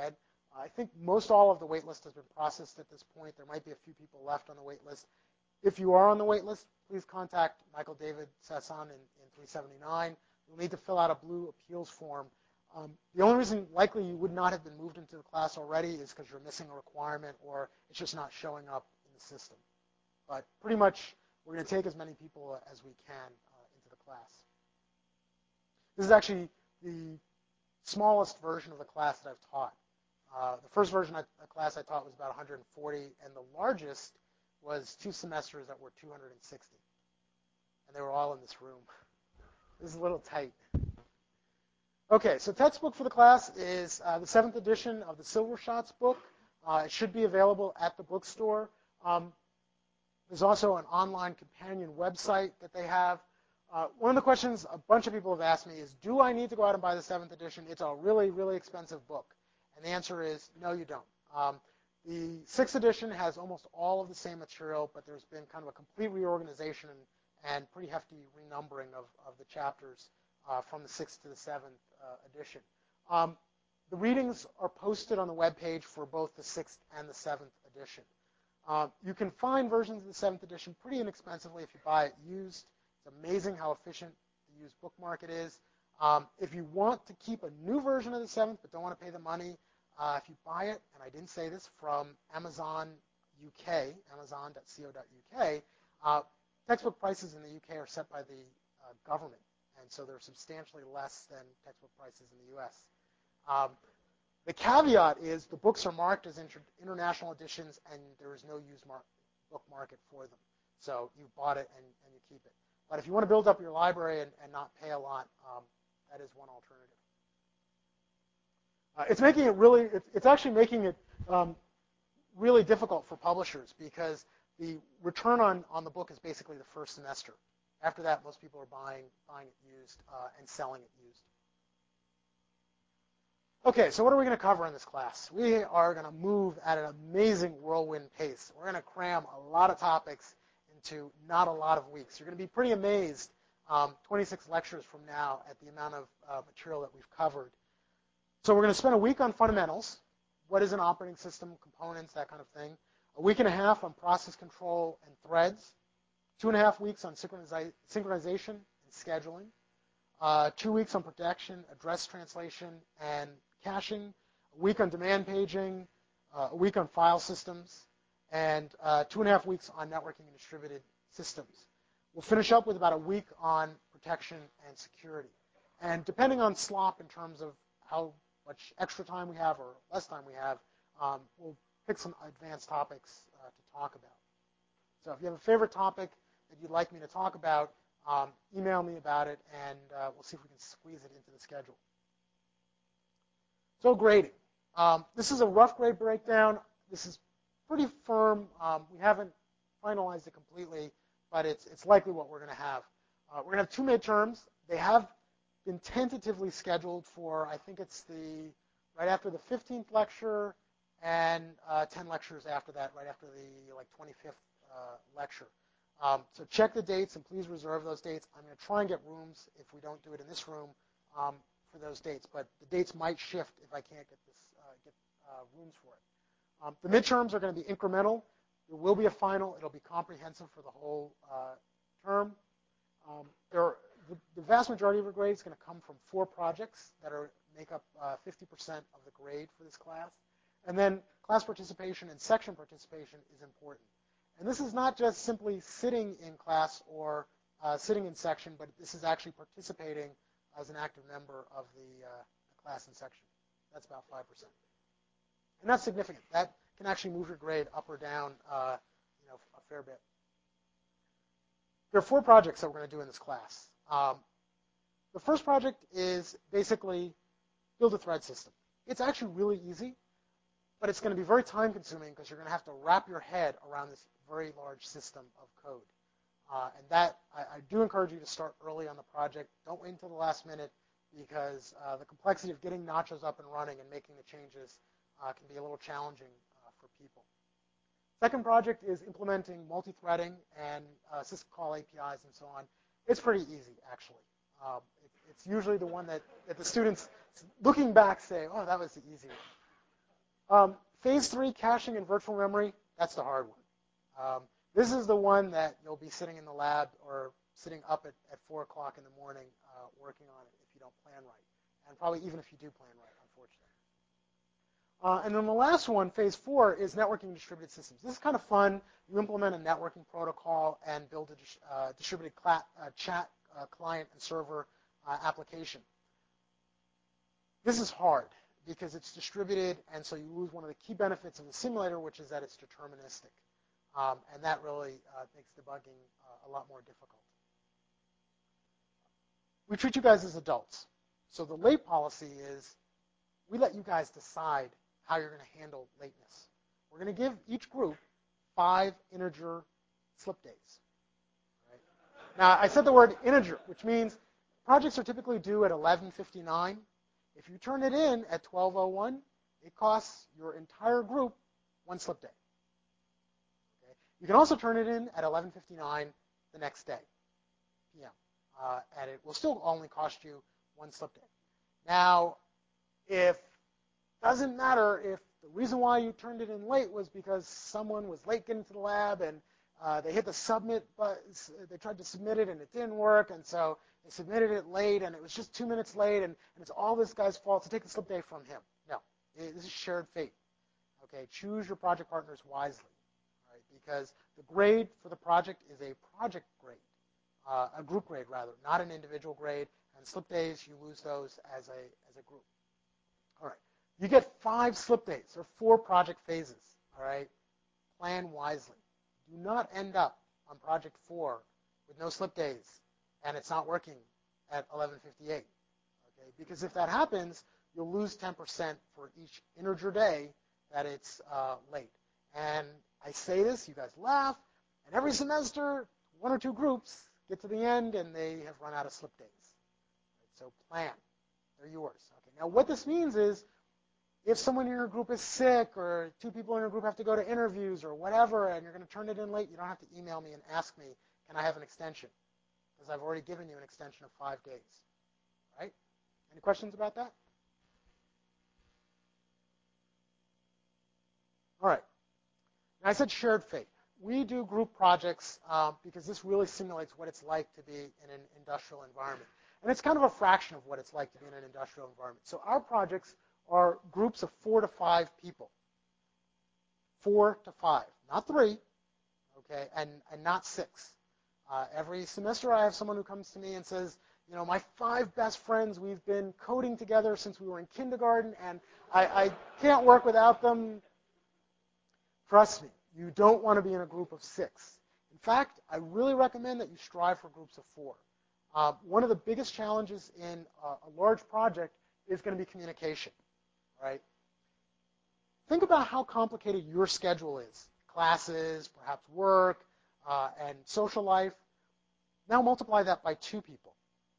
I think most all of the wait list has been processed at this point. There might be a few people left on the wait list. If you are on the wait list, please contact Michael David Sasson in, in three seventy-nine. You'll need to fill out a blue appeals form. Um, the only reason likely you would not have been moved into the class already is because you're missing a requirement or it's just not showing up in the system. But pretty much we're going to take as many people as we can uh, into the class. This is actually the smallest version of the class that I've taught. Uh, the first version of the class I taught was about one hundred forty, and the largest was two semesters that were two hundred sixty. And they were all in this room. This is a little tight. Okay, so textbook for the class is uh, the seventh edition of the Silver Shots book. Uh, it should be available at the bookstore. Um, there's also an online companion website that they have. Uh, one of the questions a bunch of people have asked me is, do I need to go out and buy the seventh edition? It's a really, really expensive book. And the answer is, no, you don't. Um, the sixth edition has almost all of the same material, but there's been kind of a complete reorganization and, and pretty hefty renumbering of, of the chapters uh, from the sixth to the seventh uh, edition. Um, the readings are posted on the webpage for both the sixth and the seventh edition. Uh, you can find versions of the seventh edition pretty inexpensively if you buy it used. It's amazing how efficient the used book market is. Um, if you want to keep a new version of the seventh but don't want to pay the money, uh, if you buy it, and I didn't say this, from Amazon U K, amazon dot co dot U K, uh, textbook prices in the U K are set by the uh, government, and so they're substantially less than textbook prices in the U S. Um, the caveat is the books are marked as inter international editions, and there is no used mar book market for them. So you bought it and, and you keep it. But if you want to build up your library and, and not pay a lot, um, that is one alternative. Uh, it's making it really, it's, it's actually making it um, really difficult for publishers because the return on, on the book is basically the first semester. After that, most people are buying, buying it used uh, and selling it used. Okay, so what are we going to cover in this class? We are going to move at an amazing whirlwind pace. We're going to cram a lot of topics into not a lot of weeks. You're going to be pretty amazed um, twenty-six lectures from now at the amount of uh, material that we've covered. So we're going to spend a week on fundamentals. What is an operating system, components, that kind of thing. A week and a half on process control and threads. Two and a half weeks on synchronizi synchronization and scheduling. Uh, two weeks on protection, address translation, and caching. A week on demand paging. Uh, a week on file systems. And uh, two and a half weeks on networking and distributed systems. We'll finish up with about a week on protection and security. And depending on slop in terms of how much extra time we have or less time we have, um, we'll pick some advanced topics uh, to talk about. So if you have a favorite topic that you'd like me to talk about, um, email me about it, and uh, we'll see if we can squeeze it into the schedule. So grading. Um, this is a rough grade breakdown. This is pretty firm. Um, we haven't finalized it completely, but it's, it's likely what we're going to have. Uh, we're going to have two midterms. They have been tentatively scheduled for, I think it's the right after the fifteenth lecture and uh, ten lectures after that, right after the like twenty-fifth uh, lecture. Um, so check the dates and please reserve those dates. I'm going to try and get rooms if we don't do it in this room um, for those dates, but the dates might shift if I can't get this uh, get uh, rooms for it. Um, the midterms are going to be incremental. There will be a final. It'll be comprehensive for the whole uh, term. Um, there are, the, the vast majority of your grade is going to come from four projects that are make up uh, fifty percent of the grade for this class. And then class participation and section participation is important. And this is not just simply sitting in class or uh, sitting in section, but this is actually participating as an active member of the, uh, the class and section. That's about five percent. And that's significant. That can actually move your grade up or down uh, you know, a fair bit. There are four projects that we're going to do in this class. Um, the first project is basically build a thread system. It's actually really easy, but it's going to be very time consuming because you're going to have to wrap your head around this very large system of code. Uh, and that, I, I do encourage you to start early on the project. Don't wait until the last minute because uh, the complexity of getting Nachos up and running and making the changes uh, can be a little challenging uh, for people. Second project is implementing multi-threading and uh, system call A P Is and so on. It's pretty easy, actually. Um, it, it's usually the one that, that the students, looking back, say, oh, that was the easy one. Um, phase three, caching and virtual memory, that's the hard one. Um, this is the one that you'll be sitting in the lab or sitting up at, at four o'clock in the morning uh, working on it if you don't plan right. And probably even if you do plan right, unfortunately. Uh, and then the last one, phase four, is networking distributed systems. This is kind of fun. You implement a networking protocol and build a dis uh, distributed uh, chat uh, client and server uh, application. This is hard because it's distributed, and so you lose one of the key benefits of the simulator, which is that it's deterministic. Um, and that really uh, makes debugging uh, a lot more difficult. We treat you guys as adults. So the late policy is we let you guys decide how you're going to handle lateness. We're going to give each group five integer slip days. Right? Now, I said the word integer, which means projects are typically due at eleven fifty-nine. If you turn it in at twelve oh one, it costs your entire group one slip day. Okay? You can also turn it in at eleven fifty-nine the next day, P M, uh, and it will still only cost you one slip day. Now, if doesn't matter if the reason why you turned it in late was because someone was late getting to the lab and uh, they hit the submit button, they tried to submit it and it didn't work, and so they submitted it late and it was just two minutes late, and, and it's all this guy's fault, so take the slip day from him. No, it, this is shared fate. Okay, choose your project partners wisely, right? Because the grade for the project is a project grade, uh, a group grade rather, not an individual grade, and slip days, you lose those as a, as a group. All right. You get five slip days or four project phases, all right? Plan wisely. Do not end up on project four with no slip days and it's not working at eleven fifty-eight, okay? Because if that happens, you'll lose ten percent for each integer day that it's uh, late. And I say this, you guys laugh, and every semester, one or two groups get to the end and they have run out of slip days. Right? So plan. They're yours. Okay. Now what this means is if someone in your group is sick or two people in your group have to go to interviews or whatever and you're going to turn it in late, you don't have to email me and ask me, can I have an extension? Because I've already given you an extension of five days. Right? Any questions about that? All right. Now I said shared fate. We do group projects um, because this really simulates what it's like to be in an industrial environment. And it's kind of a fraction of what it's like to be in an industrial environment. So our projects are groups of four to five people. Four to five, not three, okay, and, and not six. Uh, every semester I have someone who comes to me and says, you know, my five best friends, we've been coding together since we were in kindergarten, and I, I can't work without them. Trust me, you don't want to be in a group of six. In fact, I really recommend that you strive for groups of four. Uh, one of the biggest challenges in uh, a large project is going to be communication. Right? Think about how complicated your schedule is. Classes, perhaps work, uh, and social life. Now multiply that by two people.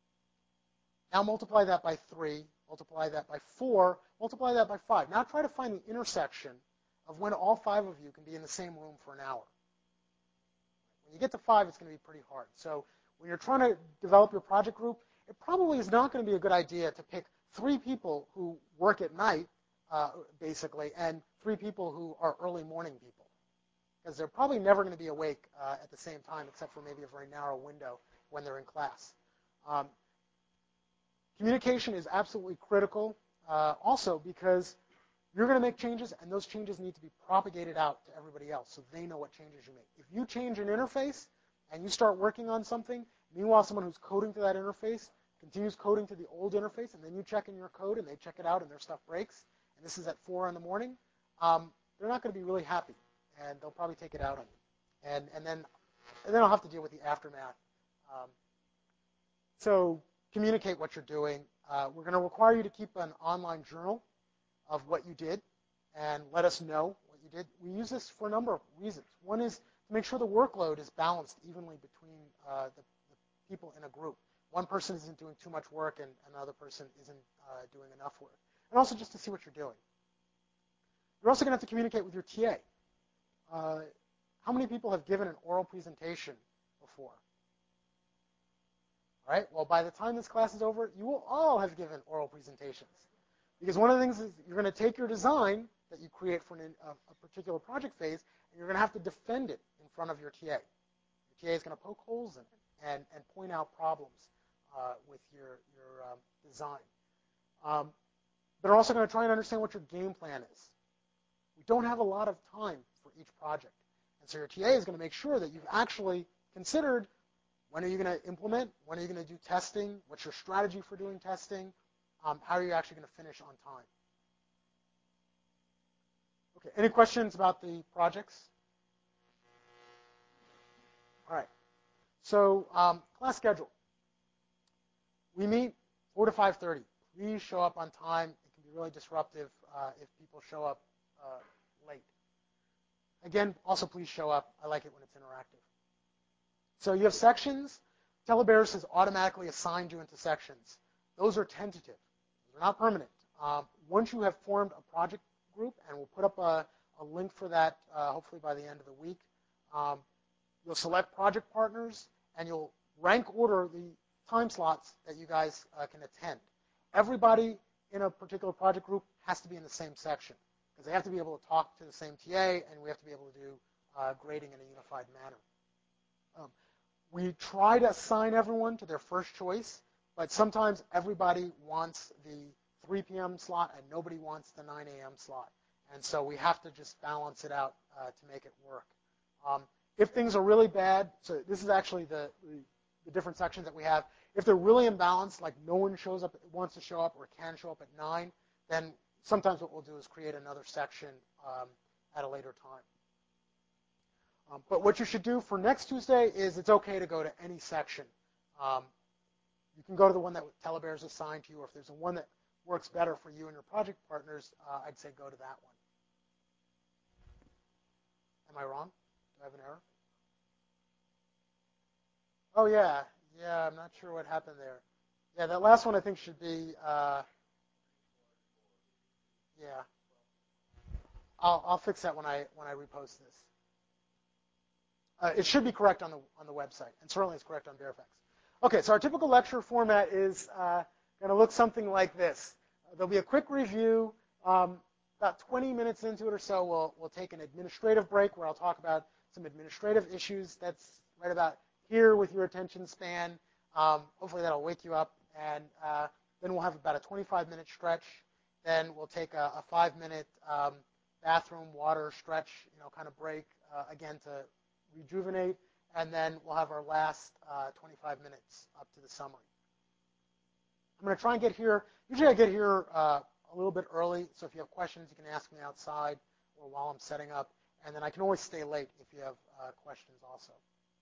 Now multiply that by three. Multiply that by four. Multiply that by five. Now try to find the intersection of when all five of you can be in the same room for an hour. When you get to five, it's going to be pretty hard. So when you're trying to develop your project group, it probably is not going to be a good idea to pick three people who work at night, uh, basically, and three people who are early morning people, because they're probably never going to be awake uh, at the same time, except for maybe a very narrow window when they're in class. Um, communication is absolutely critical, uh, also because you're going to make changes, and those changes need to be propagated out to everybody else so they know what changes you make. If you change an interface and you start working on something, meanwhile someone who's coding to that interface continues coding to the old interface, and then you check in your code, and they check it out, and their stuff breaks, and this is at four in the morning, um, they're not going to be really happy, and they'll probably take it out on you. And, and, then, and then I'll have to deal with the aftermath. Um, so communicate what you're doing. Uh, we're going to require you to keep an online journal of what you did and let us know what you did. We use this for a number of reasons. One is to make sure the workload is balanced evenly between uh, the, the people in a group. One person isn't doing too much work and another person isn't uh, doing enough work. And also just to see what you're doing. You're also going to have to communicate with your T A. Uh, how many people have given an oral presentation before? All right, well, by the time this class is over, you will all have given oral presentations. Because one of the things is you're going to take your design that you create for an, a, a particular project phase, and you're going to have to defend it in front of your T A. Your T A is going to poke holes in it and, and point out problems uh, with your, your um, design. Um, they're also going to try and understand what your game plan is. We don't have a lot of time for each project. And so your T A is going to make sure that you've actually considered when are you going to implement, when are you going to do testing, what's your strategy for doing testing, um, how are you actually going to finish on time. Okay, any questions about the projects? All right, so um, class schedule. We meet four to five thirty. Please show up on time. It can be really disruptive uh, if people show up uh, late. Again, also please show up. I like it when it's interactive. So you have sections. Telebears has automatically assigned you into sections. Those are tentative. They're not permanent. Um, once you have formed a project group, and we'll put up a, a link for that uh, hopefully by the end of the week, um, you'll select project partners, and you'll rank order the time slots that you guys uh, can attend. Everybody in a particular project group has to be in the same section because they have to be able to talk to the same T A, and we have to be able to do uh, grading in a unified manner. Um, we try to assign everyone to their first choice, but sometimes everybody wants the three P M slot and nobody wants the nine A M slot. And so we have to just balance it out uh, to make it work. Um, if things are really bad, so this is actually the, the, the different sections that we have. If they're really imbalanced, like no one shows up, wants to show up or can show up at nine, then sometimes what we'll do is create another section um, at a later time. Um, but what you should do for next Tuesday is it's okay to go to any section. Um, you can go to the one that Telebear is assigned to you, or if there's a one that works better for you and your project partners, uh, I'd say go to that one. Am I wrong? Do I have an error? Oh, yeah. Yeah, I'm not sure what happened there. Yeah, that last one I think should be, uh, yeah. I'll, I'll fix that when I, when I repost this. Uh, it should be correct on the, on the website, and certainly it's correct on VariFX. Okay, so our typical lecture format is uh, going to look something like this. Uh, there'll be a quick review. Um, about twenty minutes into it or so, we'll, we'll take an administrative break where I'll talk about some administrative issues. That's right about here with your attention span. Um, hopefully that'll wake you up. And uh, then we'll have about a twenty-five minute stretch. Then we'll take a, a five minute um, bathroom, water, stretch, you know, kind of break, uh, again, to rejuvenate, and then we'll have our last uh, twenty-five minutes up to the summary. I'm going to try and get here. Usually I get here uh, a little bit early, so if you have questions, you can ask me outside or while I'm setting up, and then I can always stay late if you have uh, questions also.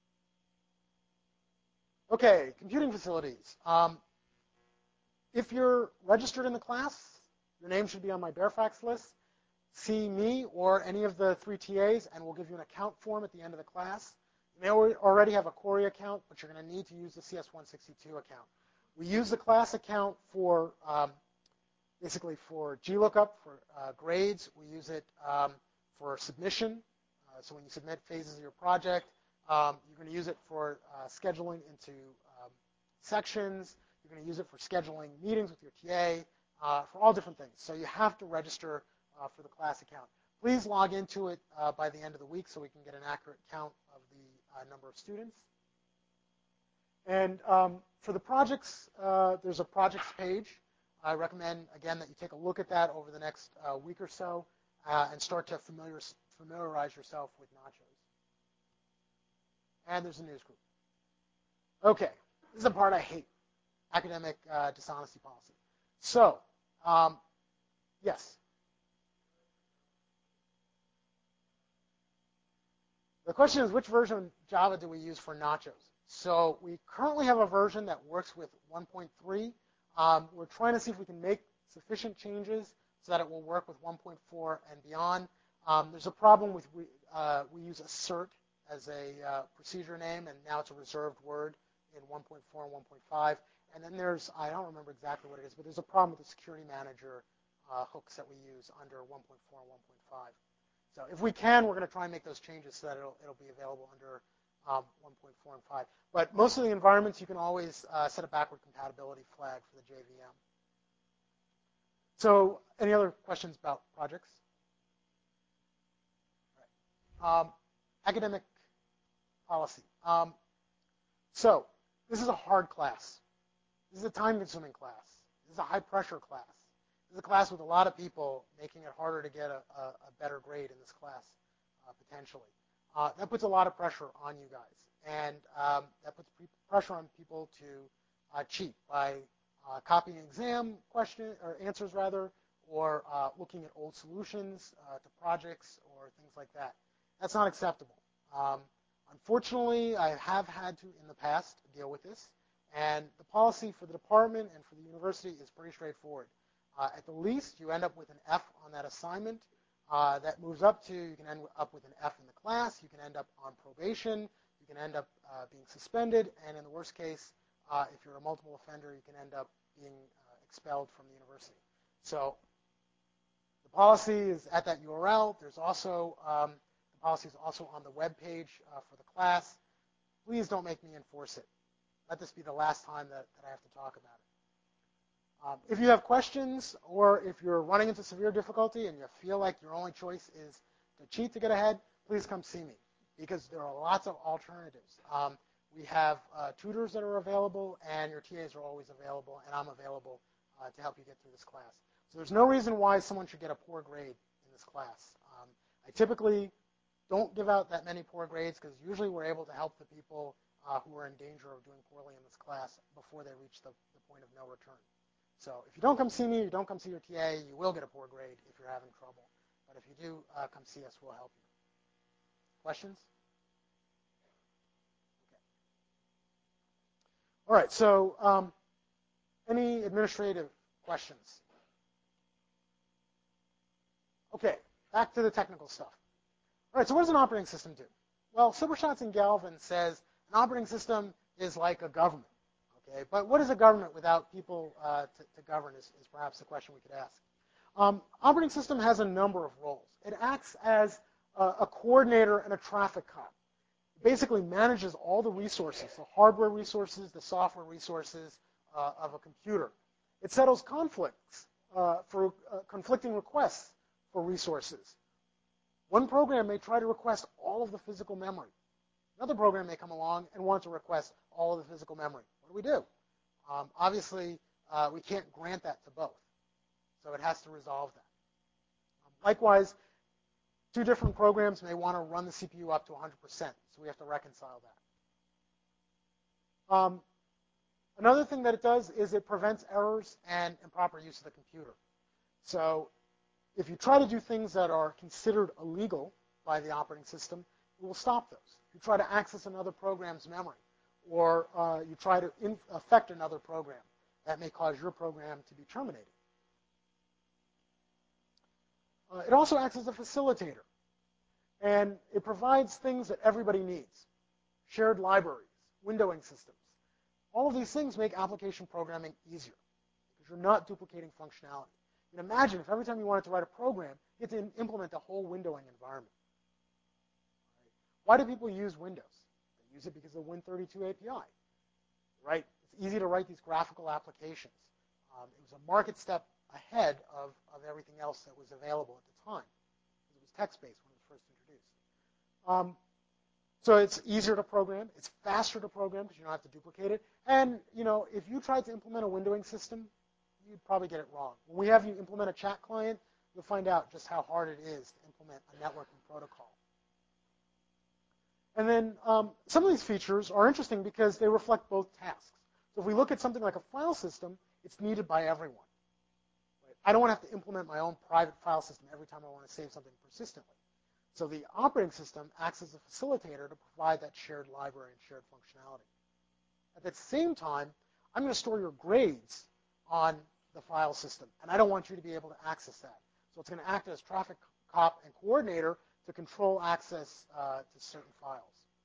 Okay, computing facilities. Um, if you're registered in the class, your name should be on my VariFX list. See me or any of the three T As, and we'll give you an account form at the end of the class. You may already have a Cori account, but you're going to need to use the C S one sixty-two account. We use the class account for um, basically for G lookup, for uh, grades. We use it um, for submission. Uh, so when you submit phases of your project, um, you're going to use it for uh, scheduling into um, sections. You're going to use it for scheduling meetings with your T A, uh, for all different things. So you have to register Uh, for the class account. Please log into it uh, by the end of the week so we can get an accurate count of the uh, number of students. And um, for the projects, uh, there's a projects page. I recommend, again, that you take a look at that over the next uh, week or so uh, and start to familiar, familiarize yourself with Nachos. And there's a news group. Okay, this is the part I hate, academic uh, dishonesty policy. So, um, yes? The question is, which version of Java do we use for Nachos? So we currently have a version that works with one point three. Um, we're trying to see if we can make sufficient changes so that it will work with one point four and beyond. Um, there's a problem with we, uh, we use assert as a uh, procedure name, and now it's a reserved word in one point four and one point five. And then there's, I don't remember exactly what it is, but there's a problem with the security manager uh, hooks that we use under one point four and one point five. So if we can, we're going to try and make those changes so that it'll, it'll be available under um, one point four and five. But most of the environments, you can always uh, set a backward compatibility flag for the J V M. So any other questions about projects? Um, academic policy. Um, so this is a hard class. This is a time-consuming class. This is a high-pressure class. This is a class with a lot of people making it harder to get a, a, a better grade in this class, uh, potentially. Uh, that puts a lot of pressure on you guys. And um, that puts pressure on people to uh, cheat by uh, copying exam question or answers, rather, or uh, looking at old solutions uh, to projects or things like that. That's not acceptable. Um, unfortunately, I have had to, in the past, deal with this. And the policy for the department and for the university is pretty straightforward. Uh, at the least, you end up with an F on that assignment. Uh, that moves up to, you can end up with an F in the class. You can end up on probation. You can end up uh, being suspended. And in the worst case, uh, if you're a multiple offender, you can end up being uh, expelled from the university. So the policy is at that U R L. There's also, um, the policy is also on the web page uh, for the class. Please don't make me enforce it. Let this be the last time that, that I have to talk about it. Um, if you have questions or if you're running into severe difficulty and you feel like your only choice is to cheat to get ahead, please come see me because there are lots of alternatives. Um, we have uh, tutors that are available and your T As are always available and I'm available uh, to help you get through this class. So there's no reason why someone should get a poor grade in this class. Um, I typically don't give out that many poor grades because usually we're able to help the people uh, who are in danger of doing poorly in this class before they reach the, the point of no return. So if you don't come see me, you don't come see your T A, you will get a poor grade if you're having trouble. But if you do uh, come see us, we'll help you. Questions? Okay. All right, so um, any administrative questions? Okay, back to the technical stuff. All right, so what does an operating system do? Well, Silberschatz and Galvin says an operating system is like a government. Okay, but what is a government without people uh, to, to govern is, is perhaps the question we could ask. Um, operating system has a number of roles. It acts as a, a coordinator and a traffic cop. It basically manages all the resources, the hardware resources, the software resources uh, of a computer. It settles conflicts uh, for uh, conflicting requests for resources. One program may try to request all of the physical memory. Another program may come along and want to request all of the physical memory. What do we do? Um, obviously, uh, we can't grant that to both. So it has to resolve that. Um, likewise, two different programs may want to run the C P U up to one hundred percent. So we have to reconcile that. Um, another thing that it does is it prevents errors and improper use of the computer. So if you try to do things that are considered illegal by the operating system, it will stop those. If you try to access another program's memory, or uh, you try to in affect another program, that may cause your program to be terminated. Uh, it also acts as a facilitator, and it provides things that everybody needs. Shared libraries, windowing systems. All of these things make application programming easier because you're not duplicating functionality. You can imagine if every time you wanted to write a program, you had to implement a whole windowing environment. Why do people use Windows? They use it because of Win thirty-two A P I, right? It's easy to write these graphical applications. Um, it was a market step ahead of, of everything else that was available at the time. It was text-based when it was first introduced. Um, so it's easier to program. It's faster to program because you don't have to duplicate it. And, you know, if you tried to implement a windowing system, you'd probably get it wrong. When we have you implement a chat client, you'll find out just how hard it is to implement a networking protocol. And then um, some of these features are interesting because they reflect both tasks. So if we look at something like a file system, it's needed by everyone. Right? I don't want to have to implement my own private file system every time I want to save something persistently. So the operating system acts as a facilitator to provide that shared library and shared functionality. At the same time, I'm going to store your grades on the file system, and I don't want you to be able to access that. So it's going to act as traffic cop and coordinator to control access uh, to certain files.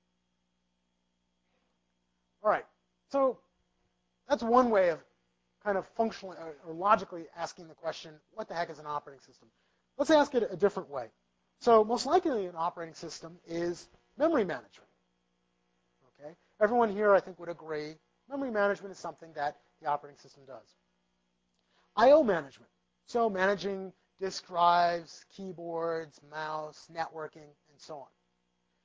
All right, so that's one way of kind of functionally or logically asking the question, what the heck is an operating system? Let's ask it a different way. So most likely an operating system is memory management. Okay, everyone here I think would agree memory management is something that the operating system does. I O management, so managing disk drives, keyboards, mouse, networking, and so on.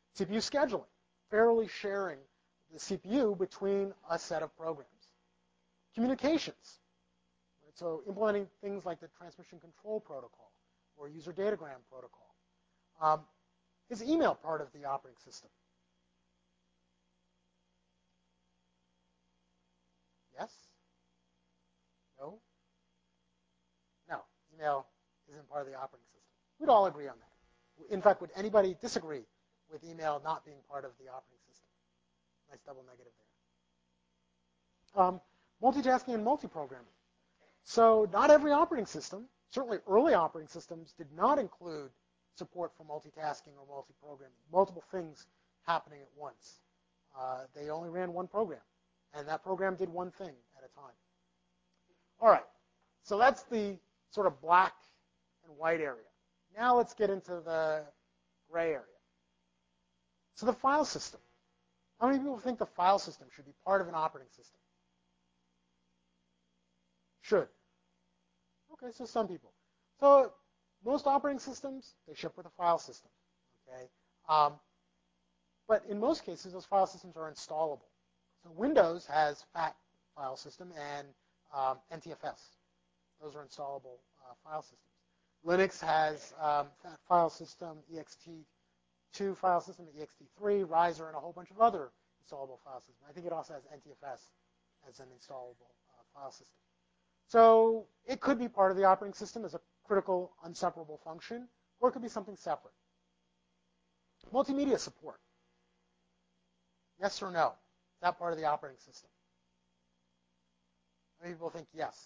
C P U scheduling, fairly sharing the C P U between a set of programs. Communications, right? So implementing things like the transmission control protocol or user datagram protocol. Um, is email part of the operating system? Yes? No? No, email isn't part of the operating system. We'd all agree on that. In fact, would anybody disagree with email not being part of the operating system? Nice double negative there. Um, multitasking and multiprogramming. So not every operating system, certainly early operating systems, did not include support for multitasking or multiprogramming, multiple things happening at once. Uh, they only ran one program, and that program did one thing at a time. All right, so that's the sort of black and white area. Now let's get into the gray area. So the file system. How many people think the file system should be part of an operating system? Should. Okay, so some people. So most operating systems, they ship with a file system. Okay, um, but in most cases, those file systems are installable. So Windows has FAT file system and um, N T F S. Those are installable uh, file systems. Linux has um, FAT file system, E X T two file system, E X T three, Riser, and a whole bunch of other installable file systems. I think it also has N T F S as an installable uh, file system. So it could be part of the operating system as a critical, inseparable function, or it could be something separate. Multimedia support. Yes or no? Is that part of the operating system? Many people think yes.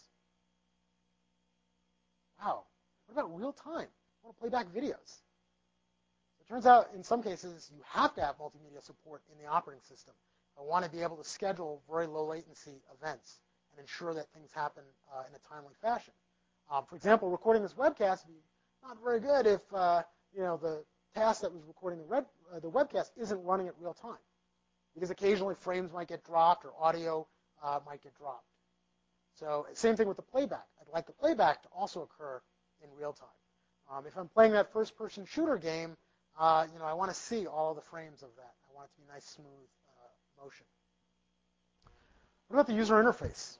Wow. What about real time? I want to play back videos. It turns out in some cases you have to have multimedia support in the operating system. I want to be able to schedule very low latency events and ensure that things happen uh, in a timely fashion. Um, for example, recording this webcast would be not very good if uh, you know the task that was recording the, red, uh, the webcast isn't running at real time, because occasionally frames might get dropped or audio uh, might get dropped. So same thing with the playback. I'd like the playback to also occur in real time. Um, if I'm playing that first-person shooter game, uh, you know, I want to see all of the frames of that. I want it to be nice, smooth uh, motion. What about the user interface?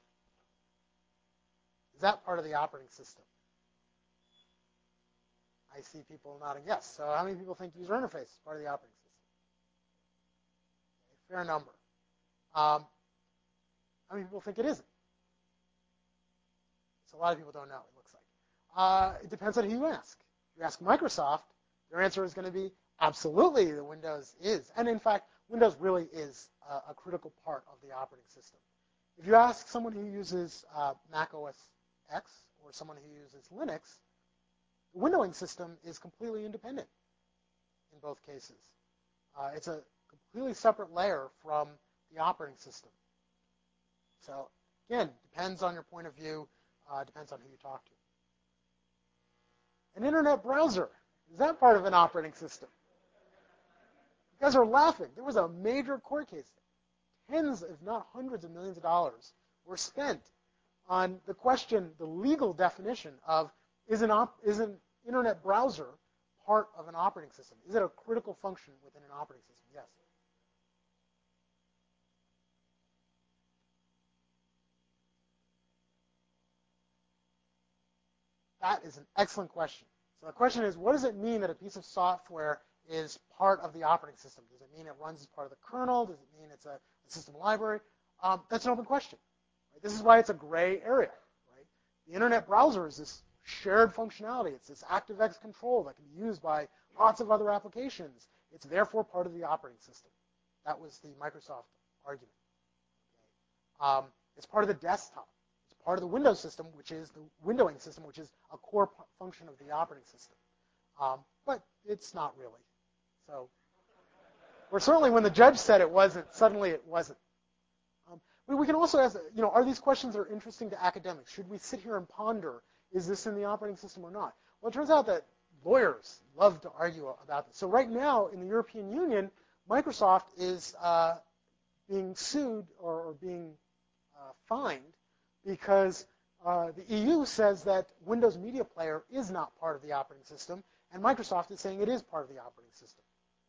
Is that part of the operating system? I see people nodding yes. So how many people think user interface is part of the operating system? A fair number. Um, how many people think it isn't? So a lot of people don't know, it looks like. Uh, it depends on who you ask. If you ask Microsoft, their answer is going to be absolutely the Windows is. And in fact, Windows really is a, a critical part of the operating system. If you ask someone who uses uh, Mac O S X or someone who uses Linux, the windowing system is completely independent in both cases. Uh, it's a completely separate layer from the operating system. So again, depends on your point of view, uh, depends on who you talk to. An internet browser, is that part of an operating system? You guys are laughing. There was a major court case. Tens, if not hundreds of millions of dollars were spent on the question, the legal definition of is an, op, is an internet browser part of an operating system? Is it a critical function within an operating system? Yes. That is an excellent question. So the question is, what does it mean that a piece of software is part of the operating system? Does it mean it runs as part of the kernel? Does it mean it's a, a system library? Um, that's an open question. Right? This is why it's a gray area. Right? The internet browser is this shared functionality. It's this ActiveX control that can be used by lots of other applications. It's therefore part of the operating system. That was the Microsoft argument. Okay? Um, it's part of the desktop. It's part of the Windows system, which is the windowing system, which is a core p- function of the operating system. Um, but it's not really. So, or certainly when the judge said it wasn't, suddenly it wasn't. Um, we, we can also ask, you know, are these questions that are interesting to academics? Should we sit here and ponder, is this in the operating system or not? Well, it turns out that lawyers love to argue about this. So right now in the European Union, Microsoft is uh, being sued or, or being uh, fined because uh, the E U says that Windows Media Player is not part of the operating system, and Microsoft is saying it is part of the operating system.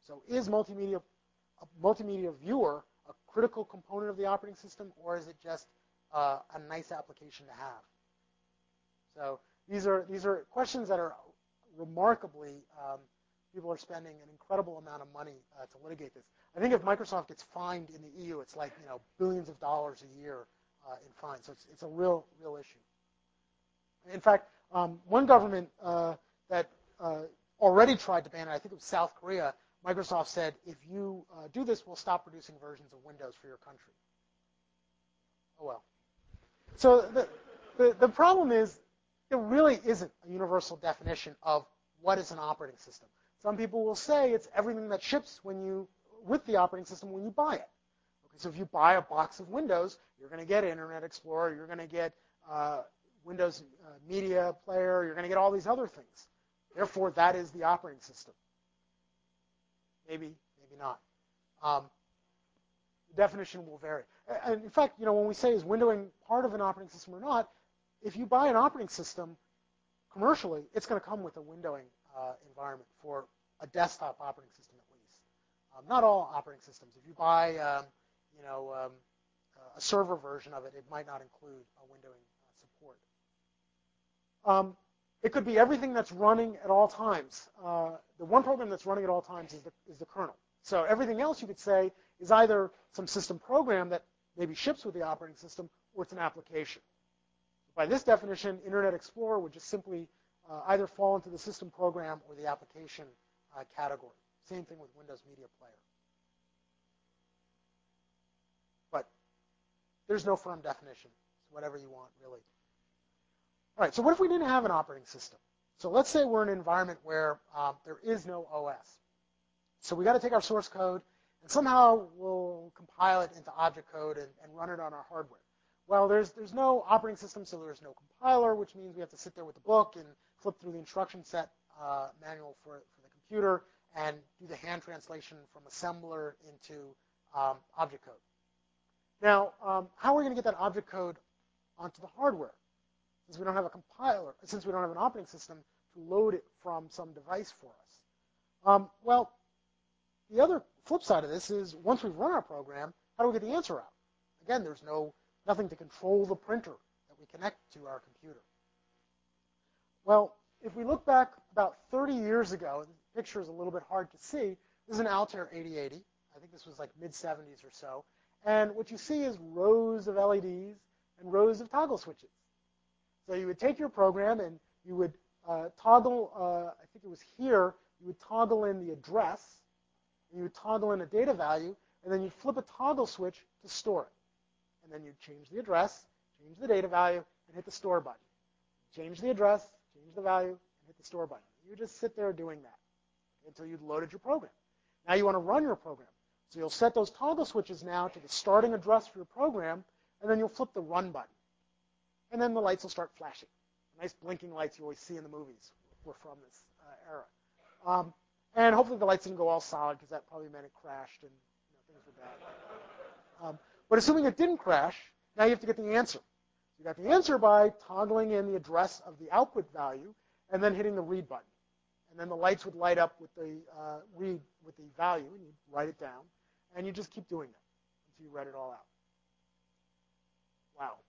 So is multimedia, a multimedia viewer a critical component of the operating system, or is it just uh, a nice application to have? So these are, these are questions that are remarkably, um, people are spending an incredible amount of money uh, to litigate this. I think if Microsoft gets fined in the E U, it's like, you know, billions of dollars a year uh, in fines. So it's, it's a real, real issue. In fact, um, one government uh, that uh, already tried to ban it, I think it was South Korea, Microsoft said, if you uh, do this, we'll stop producing versions of Windows for your country. Oh, well. So the, the, the problem is there really isn't a universal definition of what is an operating system. Some people will say it's everything that ships when you, with the operating system when you buy it. Okay, so if you buy a box of Windows, you're going to get Internet Explorer, you're going to get uh, Windows uh, Media Player, you're going to get all these other things. Therefore, that is the operating system. Maybe, maybe not. Um, the definition will vary. And in fact, you know, when we say is windowing part of an operating system or not, if you buy an operating system commercially, it's going to come with a windowing uh, environment for a desktop operating system at least. Um, not all operating systems. If you buy, um, you know, um, a server version of it, it might not include a windowing uh, support. Um, it could be everything that's running at all times. Uh, the one program that's running at all times is the, is the kernel. So everything else you could say is either some system program that maybe ships with the operating system, or it's an application. By this definition, Internet Explorer would just simply uh, either fall into the system program or the application uh, category. Same thing with Windows Media Player. But there's no firm definition. It's whatever you want, really. All right, so what if we didn't have an operating system? So let's say we're in an environment where um, there is no O S. So we got to take our source code, and somehow we'll compile it into object code and, and run it on our hardware. Well, there's, there's no operating system, so there's no compiler, which means we have to sit there with the book and flip through the instruction set uh, manual for, for the computer and do the hand translation from assembler into um, object code. Now, um, how are we going to get that object code onto the hardware? Since we don't have a compiler, since we don't have an operating system to load it from some device for us. Um, well, the other flip side of this is once we've run our program, how do we get the answer out? Again, there's no nothing to control the printer that we connect to our computer. Well, if we look back about thirty years ago, the picture is a little bit hard to see. This is an Altair eighty eighty. I think this was like mid seventies or so. And what you see is rows of L E Ds and rows of toggle switches. So you would take your program and you would uh, toggle, uh, I think it was here, you would toggle in the address, and you would toggle in a data value, and then you'd flip a toggle switch to store it. And then you'd change the address, change the data value, and hit the store button. Change the address, change the value, and hit the store button. You would just sit there doing that until you'd loaded your program. Now you want to run your program. So you'll set those toggle switches now to the starting address for your program, and then you'll flip the run button. And then the lights will start flashing. Nice blinking lights you always see in the movies were from this uh, era. Um, and hopefully the lights didn't go all solid, because that probably meant it crashed and you know, things were bad. Um, but assuming it didn't crash, now you have to get the answer. You got the answer by toggling in the address of the output value and then hitting the read button. And then the lights would light up with the uh, read with the value, and you write it down. And you just keep doing that until you read it all out. Wow.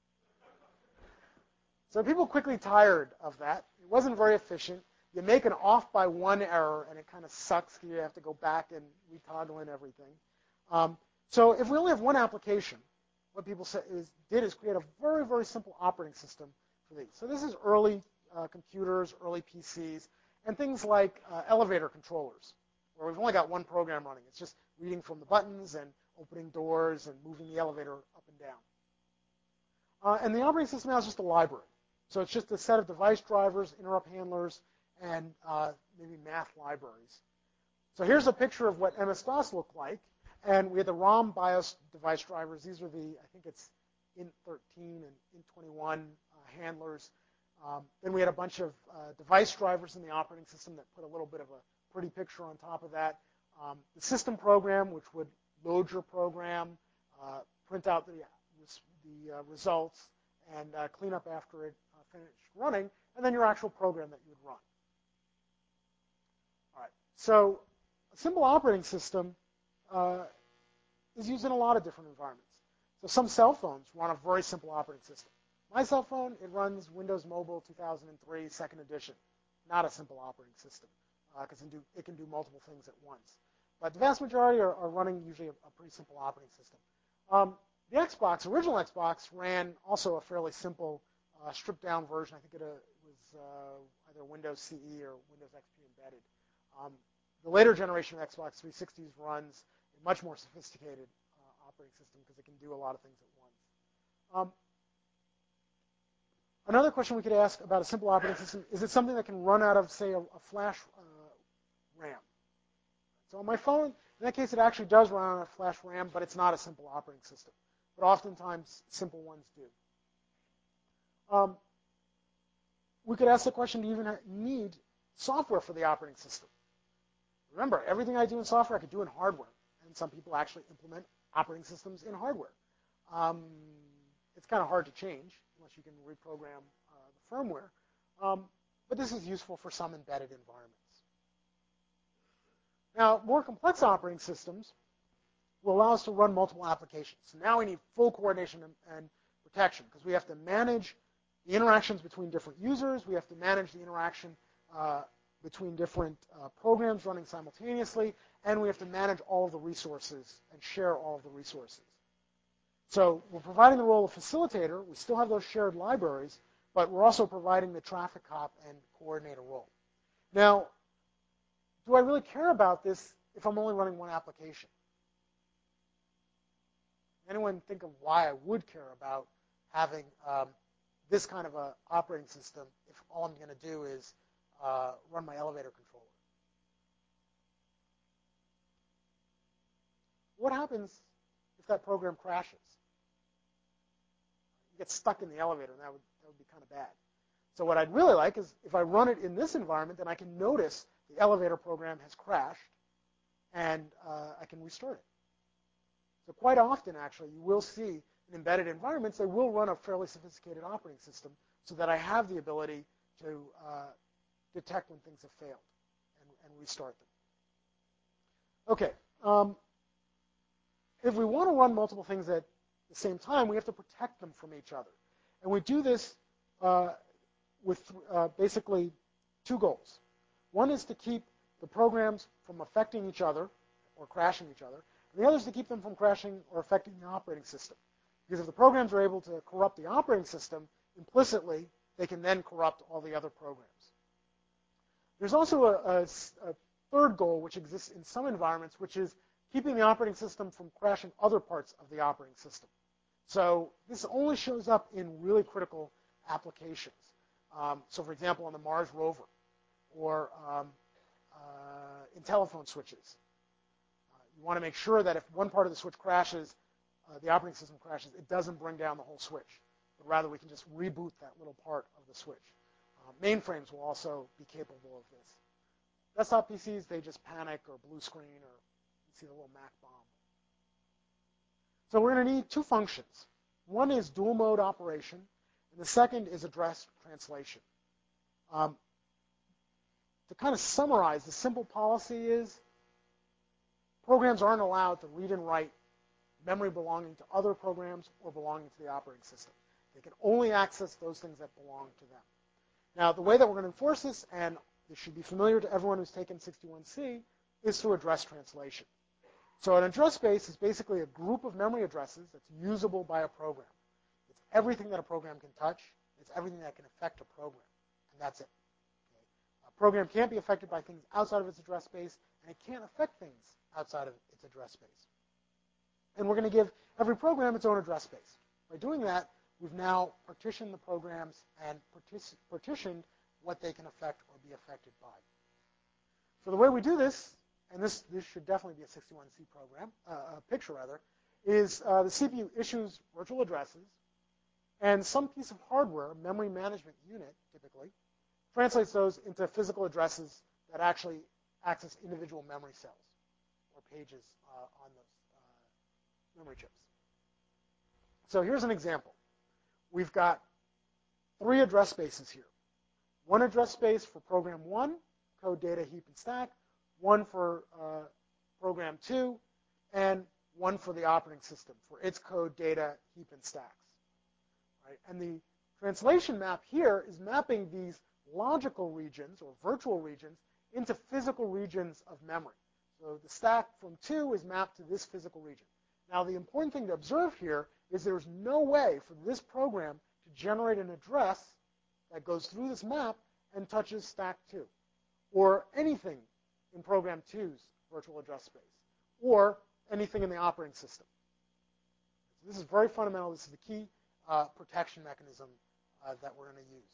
So people quickly tired of that. It wasn't very efficient. You make an off by one error, and it kind of sucks because you have to go back and retoggle in everything. Um, so if we only have one application, what people say is, did is create a very, very simple operating system for these. So this is early uh, computers, early P Cs, and things like uh, elevator controllers, where we've only got one program running. It's just reading from the buttons and opening doors and moving the elevator up and down. Uh, and the operating system now is just a library. So it's just a set of device drivers, interrupt handlers, and uh, maybe math libraries. So here's a picture of what M S DOS looked like. And we had the ROM BIOS device drivers. These are the, I think it's int thirteen and int twenty-one uh, handlers. Um, then we had a bunch of uh, device drivers in the operating system that put a little bit of a pretty picture on top of that. Um, the system program, which would load your program, uh, print out the, the uh, results, and uh, clean up after it uh, finished running, and then your actual program that you would run. All right, so a simple operating system uh, is used in a lot of different environments. So some cell phones run a very simple operating system. My cell phone, it runs Windows Mobile two thousand three, second edition. Not a simple operating system, because uh, it, it can do multiple things at once. But the vast majority are, are running usually a, a pretty simple operating system. Um, the Xbox, original Xbox, ran also a fairly simple uh, stripped-down version. I think it uh, was uh, either Windows C E or Windows X P embedded. Um, the later generation of Xbox three sixties runs a much more sophisticated uh, operating system because it can do a lot of things at once. Um, another question we could ask about a simple operating system, is it something that can run out of, say, a, a flash uh, RAM? So on my phone, in that case, it actually does run on a flash RAM, but it's not a simple operating system. But oftentimes, simple ones do. Um, we could ask the question, do you even need software for the operating system? Remember, everything I do in software, I could do in hardware. And some people actually implement operating systems in hardware. Um, it's kind of hard to change unless you can reprogram uh, the firmware. Um, but this is useful for some embedded environments. Now, more complex operating systems will allow us to run multiple applications. So now we need full coordination and, and protection because we have to manage the interactions between different users. We have to manage the interaction uh, between different uh, programs running simultaneously. And we have to manage all of the resources and share all of the resources. So we're providing the role of facilitator. We still have those shared libraries, but we're also providing the traffic cop and coordinator role. Now, do I really care about this if I'm only running one application? Anyone think of why I would care about having um, this kind of an operating system if all I'm going to do is uh, run my elevator controller? What happens if that program crashes? You get stuck in the elevator, and that would, that would be kind of bad. So what I'd really like is if I run it in this environment, then I can notice the elevator program has crashed, and uh, I can restart it. So quite often, actually, you will see in embedded environments, they will run a fairly sophisticated operating system so that I have the ability to uh, detect when things have failed and, and restart them. Okay. Um, if we want to run multiple things at the same time, we have to protect them from each other. And we do this uh, with uh, basically two goals. One is to keep the programs from affecting each other or crashing each other. And the other is to keep them from crashing or affecting the operating system. Because if the programs are able to corrupt the operating system, implicitly, they can then corrupt all the other programs. There's also a, a, a third goal which exists in some environments, which is keeping the operating system from crashing other parts of the operating system. So this only shows up in really critical applications. Um, so for example, on the Mars rover, or um, uh, in telephone switches. Uh, you want to make sure that if one part of the switch crashes, uh, the operating system crashes, it doesn't bring down the whole switch, but rather we can just reboot that little part of the switch. Uh, mainframes will also be capable of this. Desktop P Cs, they just panic or blue screen, or you see the little Mac bomb. So we're going to need two functions. One is dual mode operation, and the second is address translation. Um, To kind of summarize, the simple policy is programs aren't allowed to read and write memory belonging to other programs or belonging to the operating system. They can only access those things that belong to them. Now, the way that we're going to enforce this, and this should be familiar to everyone who's taken sixty-one C, is through address translation. So an address space is basically a group of memory addresses that's usable by a program. It's everything that a program can touch. It's everything that can affect a program, and that's it. A program can't be affected by things outside of its address space, and it can't affect things outside of its address space. And we're going to give every program its own address space. By doing that, we've now partitioned the programs and partic partitioned what they can affect or be affected by. So the way we do this, and this, this should definitely be a sixty-one C program, uh, a picture rather, is uh, the C P U issues virtual addresses, and some piece of hardware, memory management unit typically, translates those into physical addresses that actually access individual memory cells or pages uh, on those uh, memory chips. So here's an example. We've got three address spaces here. One address space for program one, code, data, heap, and stack. one for uh, program two, and one for the operating system for its code, data, heap, and stacks. Right? And the translation map here is mapping these logical regions or virtual regions into physical regions of memory. So the stack from two is mapped to this physical region. Now the important thing to observe here is there's no way for this program to generate an address that goes through this map and touches stack two, or anything in program two's virtual address space, or anything in the operating system. So this is very fundamental. This is the key uh, protection mechanism uh, that we're going to use.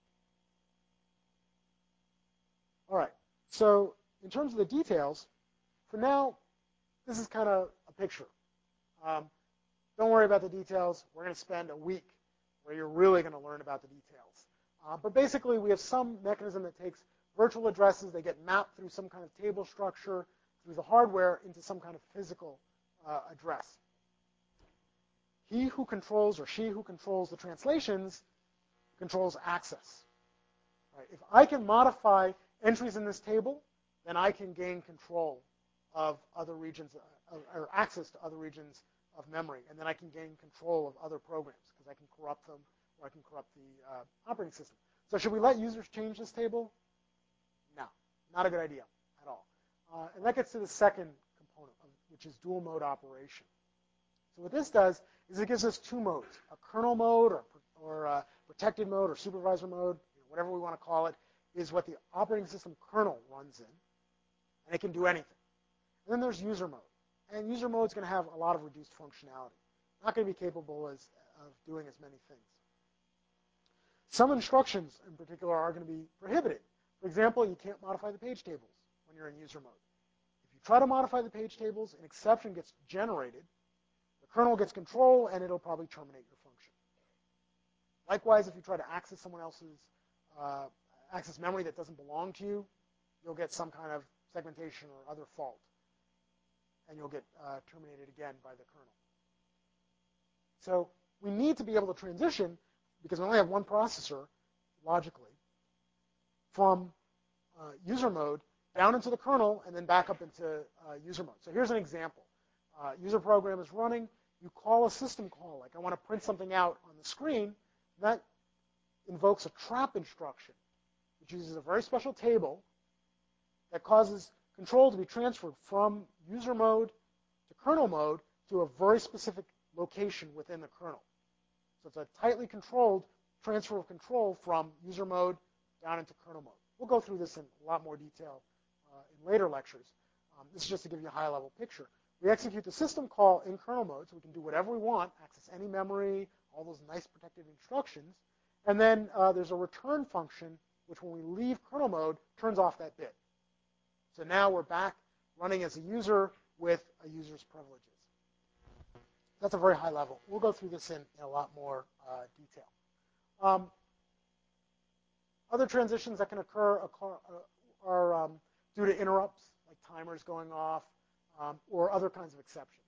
All right, so in terms of the details, for now, this is kind of a picture. Um, don't worry about the details. We're going to spend a week where you're really going to learn about the details. Uh, but basically, we have some mechanism that takes virtual addresses. They get mapped through some kind of table structure, through the hardware, into some kind of physical uh, address. He who controls, or she who controls the translations, controls access. Right? If I can modify entries in this table, then I can gain control of other regions, uh, or access to other regions of memory, and then I can gain control of other programs because I can corrupt them, or I can corrupt the uh, operating system. So should we let users change this table? No, not a good idea at all. Uh, and that gets to the second component, of, which is dual mode operation. So what this does is it gives us two modes, a kernel mode or, or uh, protected mode or supervisor mode, you know, whatever we want to call it, is what the operating system kernel runs in, and it can do anything. And then there's user mode. And user mode is going to have a lot of reduced functionality. Not going to be capable as, of doing as many things. Some instructions, in particular, are going to be prohibited. For example, you can't modify the page tables when you're in user mode. If you try to modify the page tables, an exception gets generated, the kernel gets control, and it'll probably terminate your function. Likewise, if you try to access someone else's uh, access memory that doesn't belong to you, you'll get some kind of segmentation or other fault, and you'll get uh, terminated again by the kernel. So we need to be able to transition, because we only have one processor, logically, from uh, user mode down into the kernel and then back up into uh, user mode. So here's an example. Uh, user program is running. You call a system call, like I want to print something out on the screen. That invokes a trap instruction, which uses a very special table that causes control to be transferred from user mode to kernel mode to a very specific location within the kernel. So it's a tightly controlled transfer of control from user mode down into kernel mode. We'll go through this in a lot more detail uh, in later lectures. Um, this is just to give you a high-level picture. We execute the system call in kernel mode, so we can do whatever we want, access any memory, all those nice protected instructions. And then uh, there's a return function, which when we leave kernel mode, turns off that bit. So now we're back running as a user with a user's privileges. That's a very high level. We'll go through this in, in a lot more uh, detail. Um, other transitions that can occur are um, due to interrupts, like timers going off, um, or other kinds of exceptions.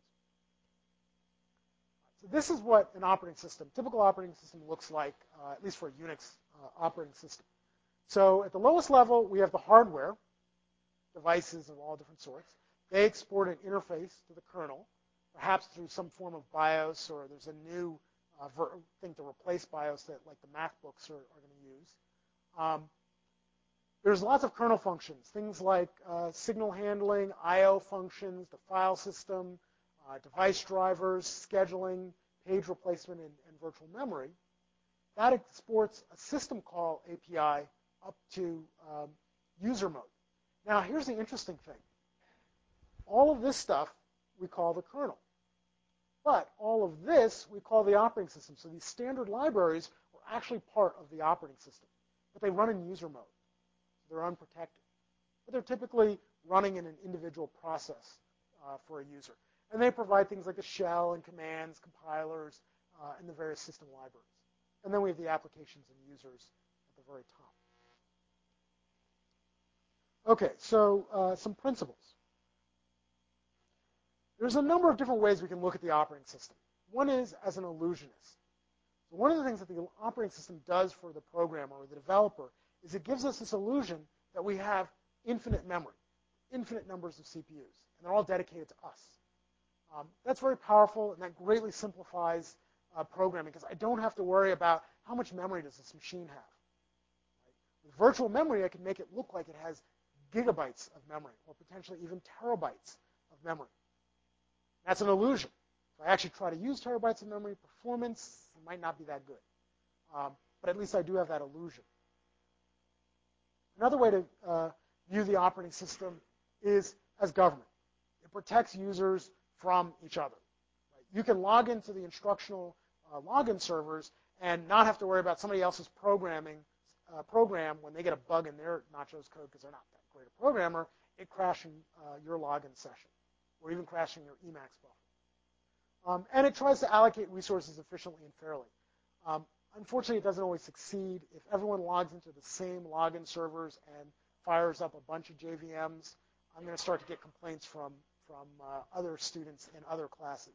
So this is what an operating system, typical operating system looks like, uh, at least for a Unix uh, operating system. So at the lowest level, we have the hardware, devices of all different sorts. They export an interface to the kernel, perhaps through some form of BIOS, or there's a new uh, thing to replace BIOS that like the MacBooks are, are going to use. Um, there's lots of kernel functions, things like uh, signal handling, I O functions, the file system, uh, device drivers, scheduling, page replacement, and, and virtual memory. That exports a system call A P I up to um, user mode. Now, here's the interesting thing. All of this stuff we call the kernel. But all of this we call the operating system. So these standard libraries are actually part of the operating system. But they run in user mode. They're unprotected. But they're typically running in an individual process uh, for a user. And they provide things like the shell and commands, compilers, uh, and the various system libraries. And then we have the applications and users at the very top. Okay, so uh, some principles. There's a number of different ways we can look at the operating system. One is as an illusionist. So one of the things that the operating system does for the programmer or the developer is it gives us this illusion that we have infinite memory, infinite numbers of C P Us, and they're all dedicated to us. Um, that's very powerful, and that greatly simplifies uh, programming because I don't have to worry about how much memory does this machine have. Right? With virtual memory, I can make it look like it has gigabytes of memory, or potentially even terabytes of memory. That's an illusion. If I actually try to use terabytes of memory, performance might not be that good. Um, but at least I do have that illusion. Another way to uh, view the operating system is as government. It protects users from each other. Right? You can log into the instructional uh, login servers and not have to worry about somebody else's programming uh, program when they get a bug in their Nachos code because they're not that great a programmer, it crashing uh, your login session, or even crashing your Emacs buffer. Um, and it tries to allocate resources efficiently and fairly. Um, unfortunately, it doesn't always succeed. If everyone logs into the same login servers and fires up a bunch of J V Ms, I'm going to start to get complaints from, from uh, other students in other classes.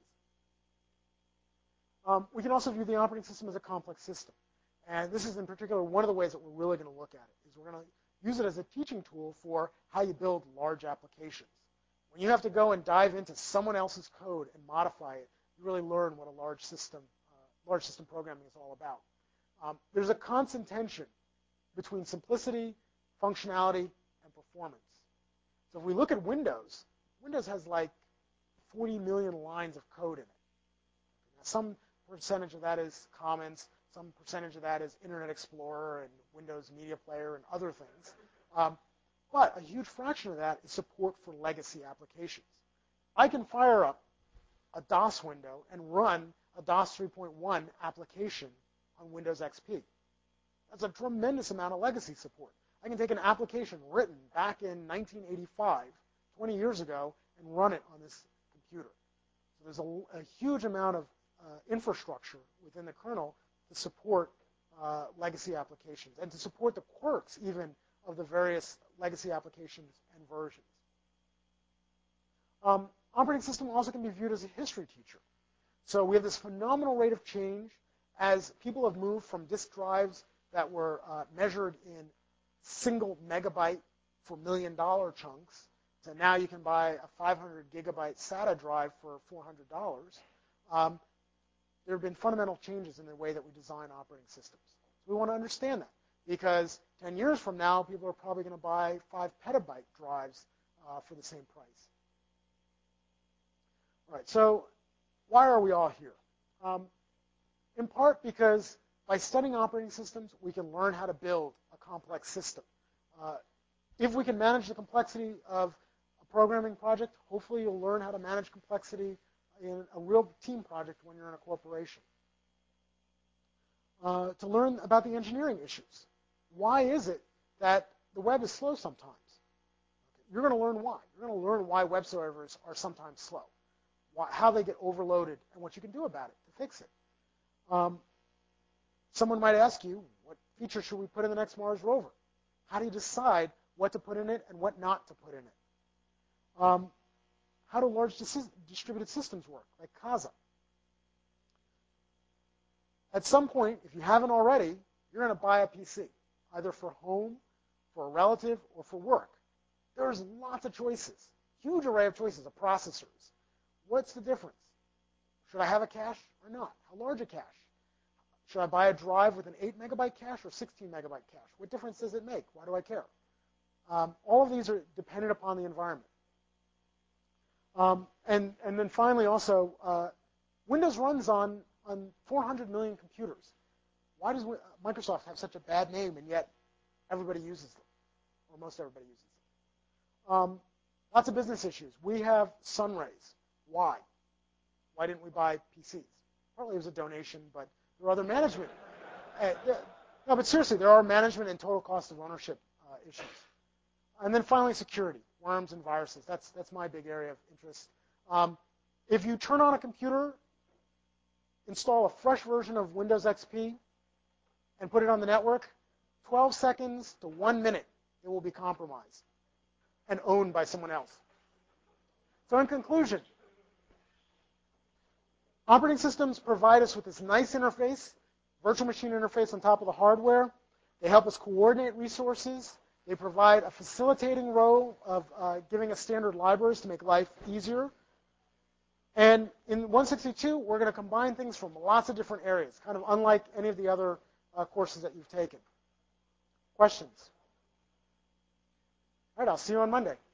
Um, we can also view the operating system as a complex system. And this is in particular one of the ways that we're really going to look at it, is we're going to use it as a teaching tool for how you build large applications. When you have to go and dive into someone else's code and modify it, you really learn what a large system, uh, large system programming is all about. Um, there's a constant tension between simplicity, functionality, and performance. So if we look at Windows, Windows has like forty million lines of code in it. Now, some percentage of that is comments, some percentage of that is Internet Explorer and Windows Media Player and other things. Um, but a huge fraction of that is support for legacy applications. I can fire up a DOS window and run a DOS three point one application on Windows X P. That's a tremendous amount of legacy support. I can take an application written back in nineteen eighty-five, twenty years ago, and run it on this computer. So there's a, a huge amount of uh, infrastructure within the kernel to support uh, legacy applications and to support the quirks even of the various legacy applications and versions. Um, operating system also can be viewed as a history teacher. So we have this phenomenal rate of change as people have moved from disk drives that were uh, measured in single megabyte for million dollar chunks to now you can buy a five hundred gigabyte SATA drive for four hundred dollars. Um, there have been fundamental changes in the way that we design operating systems. So we want to understand that because ten years from now, people are probably going to buy five petabyte drives uh, for the same price. All right, so why are we all here? Um, in part because by studying operating systems, we can learn how to build a complex system. Uh, if we can manage the complexity of a programming project, hopefully you'll learn how to manage complexity in a real team project when you're in a corporation. Uh, to learn about the engineering issues. Why is it that the web is slow sometimes? Okay, you're going to learn why. You're going to learn why web servers are sometimes slow, why, how they get overloaded, and what you can do about it to fix it. Um, someone might ask you, what feature should we put in the next Mars rover? How do you decide what to put in it and what not to put in it? Um, how do large dis distributed systems work, like Kasa? At some point, if you haven't already, you're going to buy a P C, either for home, for a relative, or for work. There's lots of choices, huge array of choices of processors. What's the difference? Should I have a cache or not? How large a cache? Should I buy a drive with an eight megabyte cache or sixteen megabyte cache? What difference does it make? Why do I care? Um, all of these are dependent upon the environment. Um, and, and then finally also, uh, Windows runs on, on four hundred million computers. Why does Microsoft have such a bad name and yet everybody uses them, or most everybody uses them? Um, lots of business issues. We have Sunrays. Why? Why didn't we buy P Cs? Partly it was a donation, but there are other management. uh, no, but seriously, there are management and total cost of ownership uh, issues. And then finally, security, worms and viruses. That's, that's my big area of interest. Um, if you turn on a computer, install a fresh version of Windows X P, and put it on the network, twelve seconds to one minute, it will be compromised and owned by someone else. So in conclusion, operating systems provide us with this nice interface, virtual machine interface on top of the hardware. They help us coordinate resources. They provide a facilitating role of uh, giving us standard libraries to make life easier. And in one sixty-two, we're going to combine things from lots of different areas, kind of unlike any of the other uh, courses that you've taken. Questions? All right, I'll see you on Monday.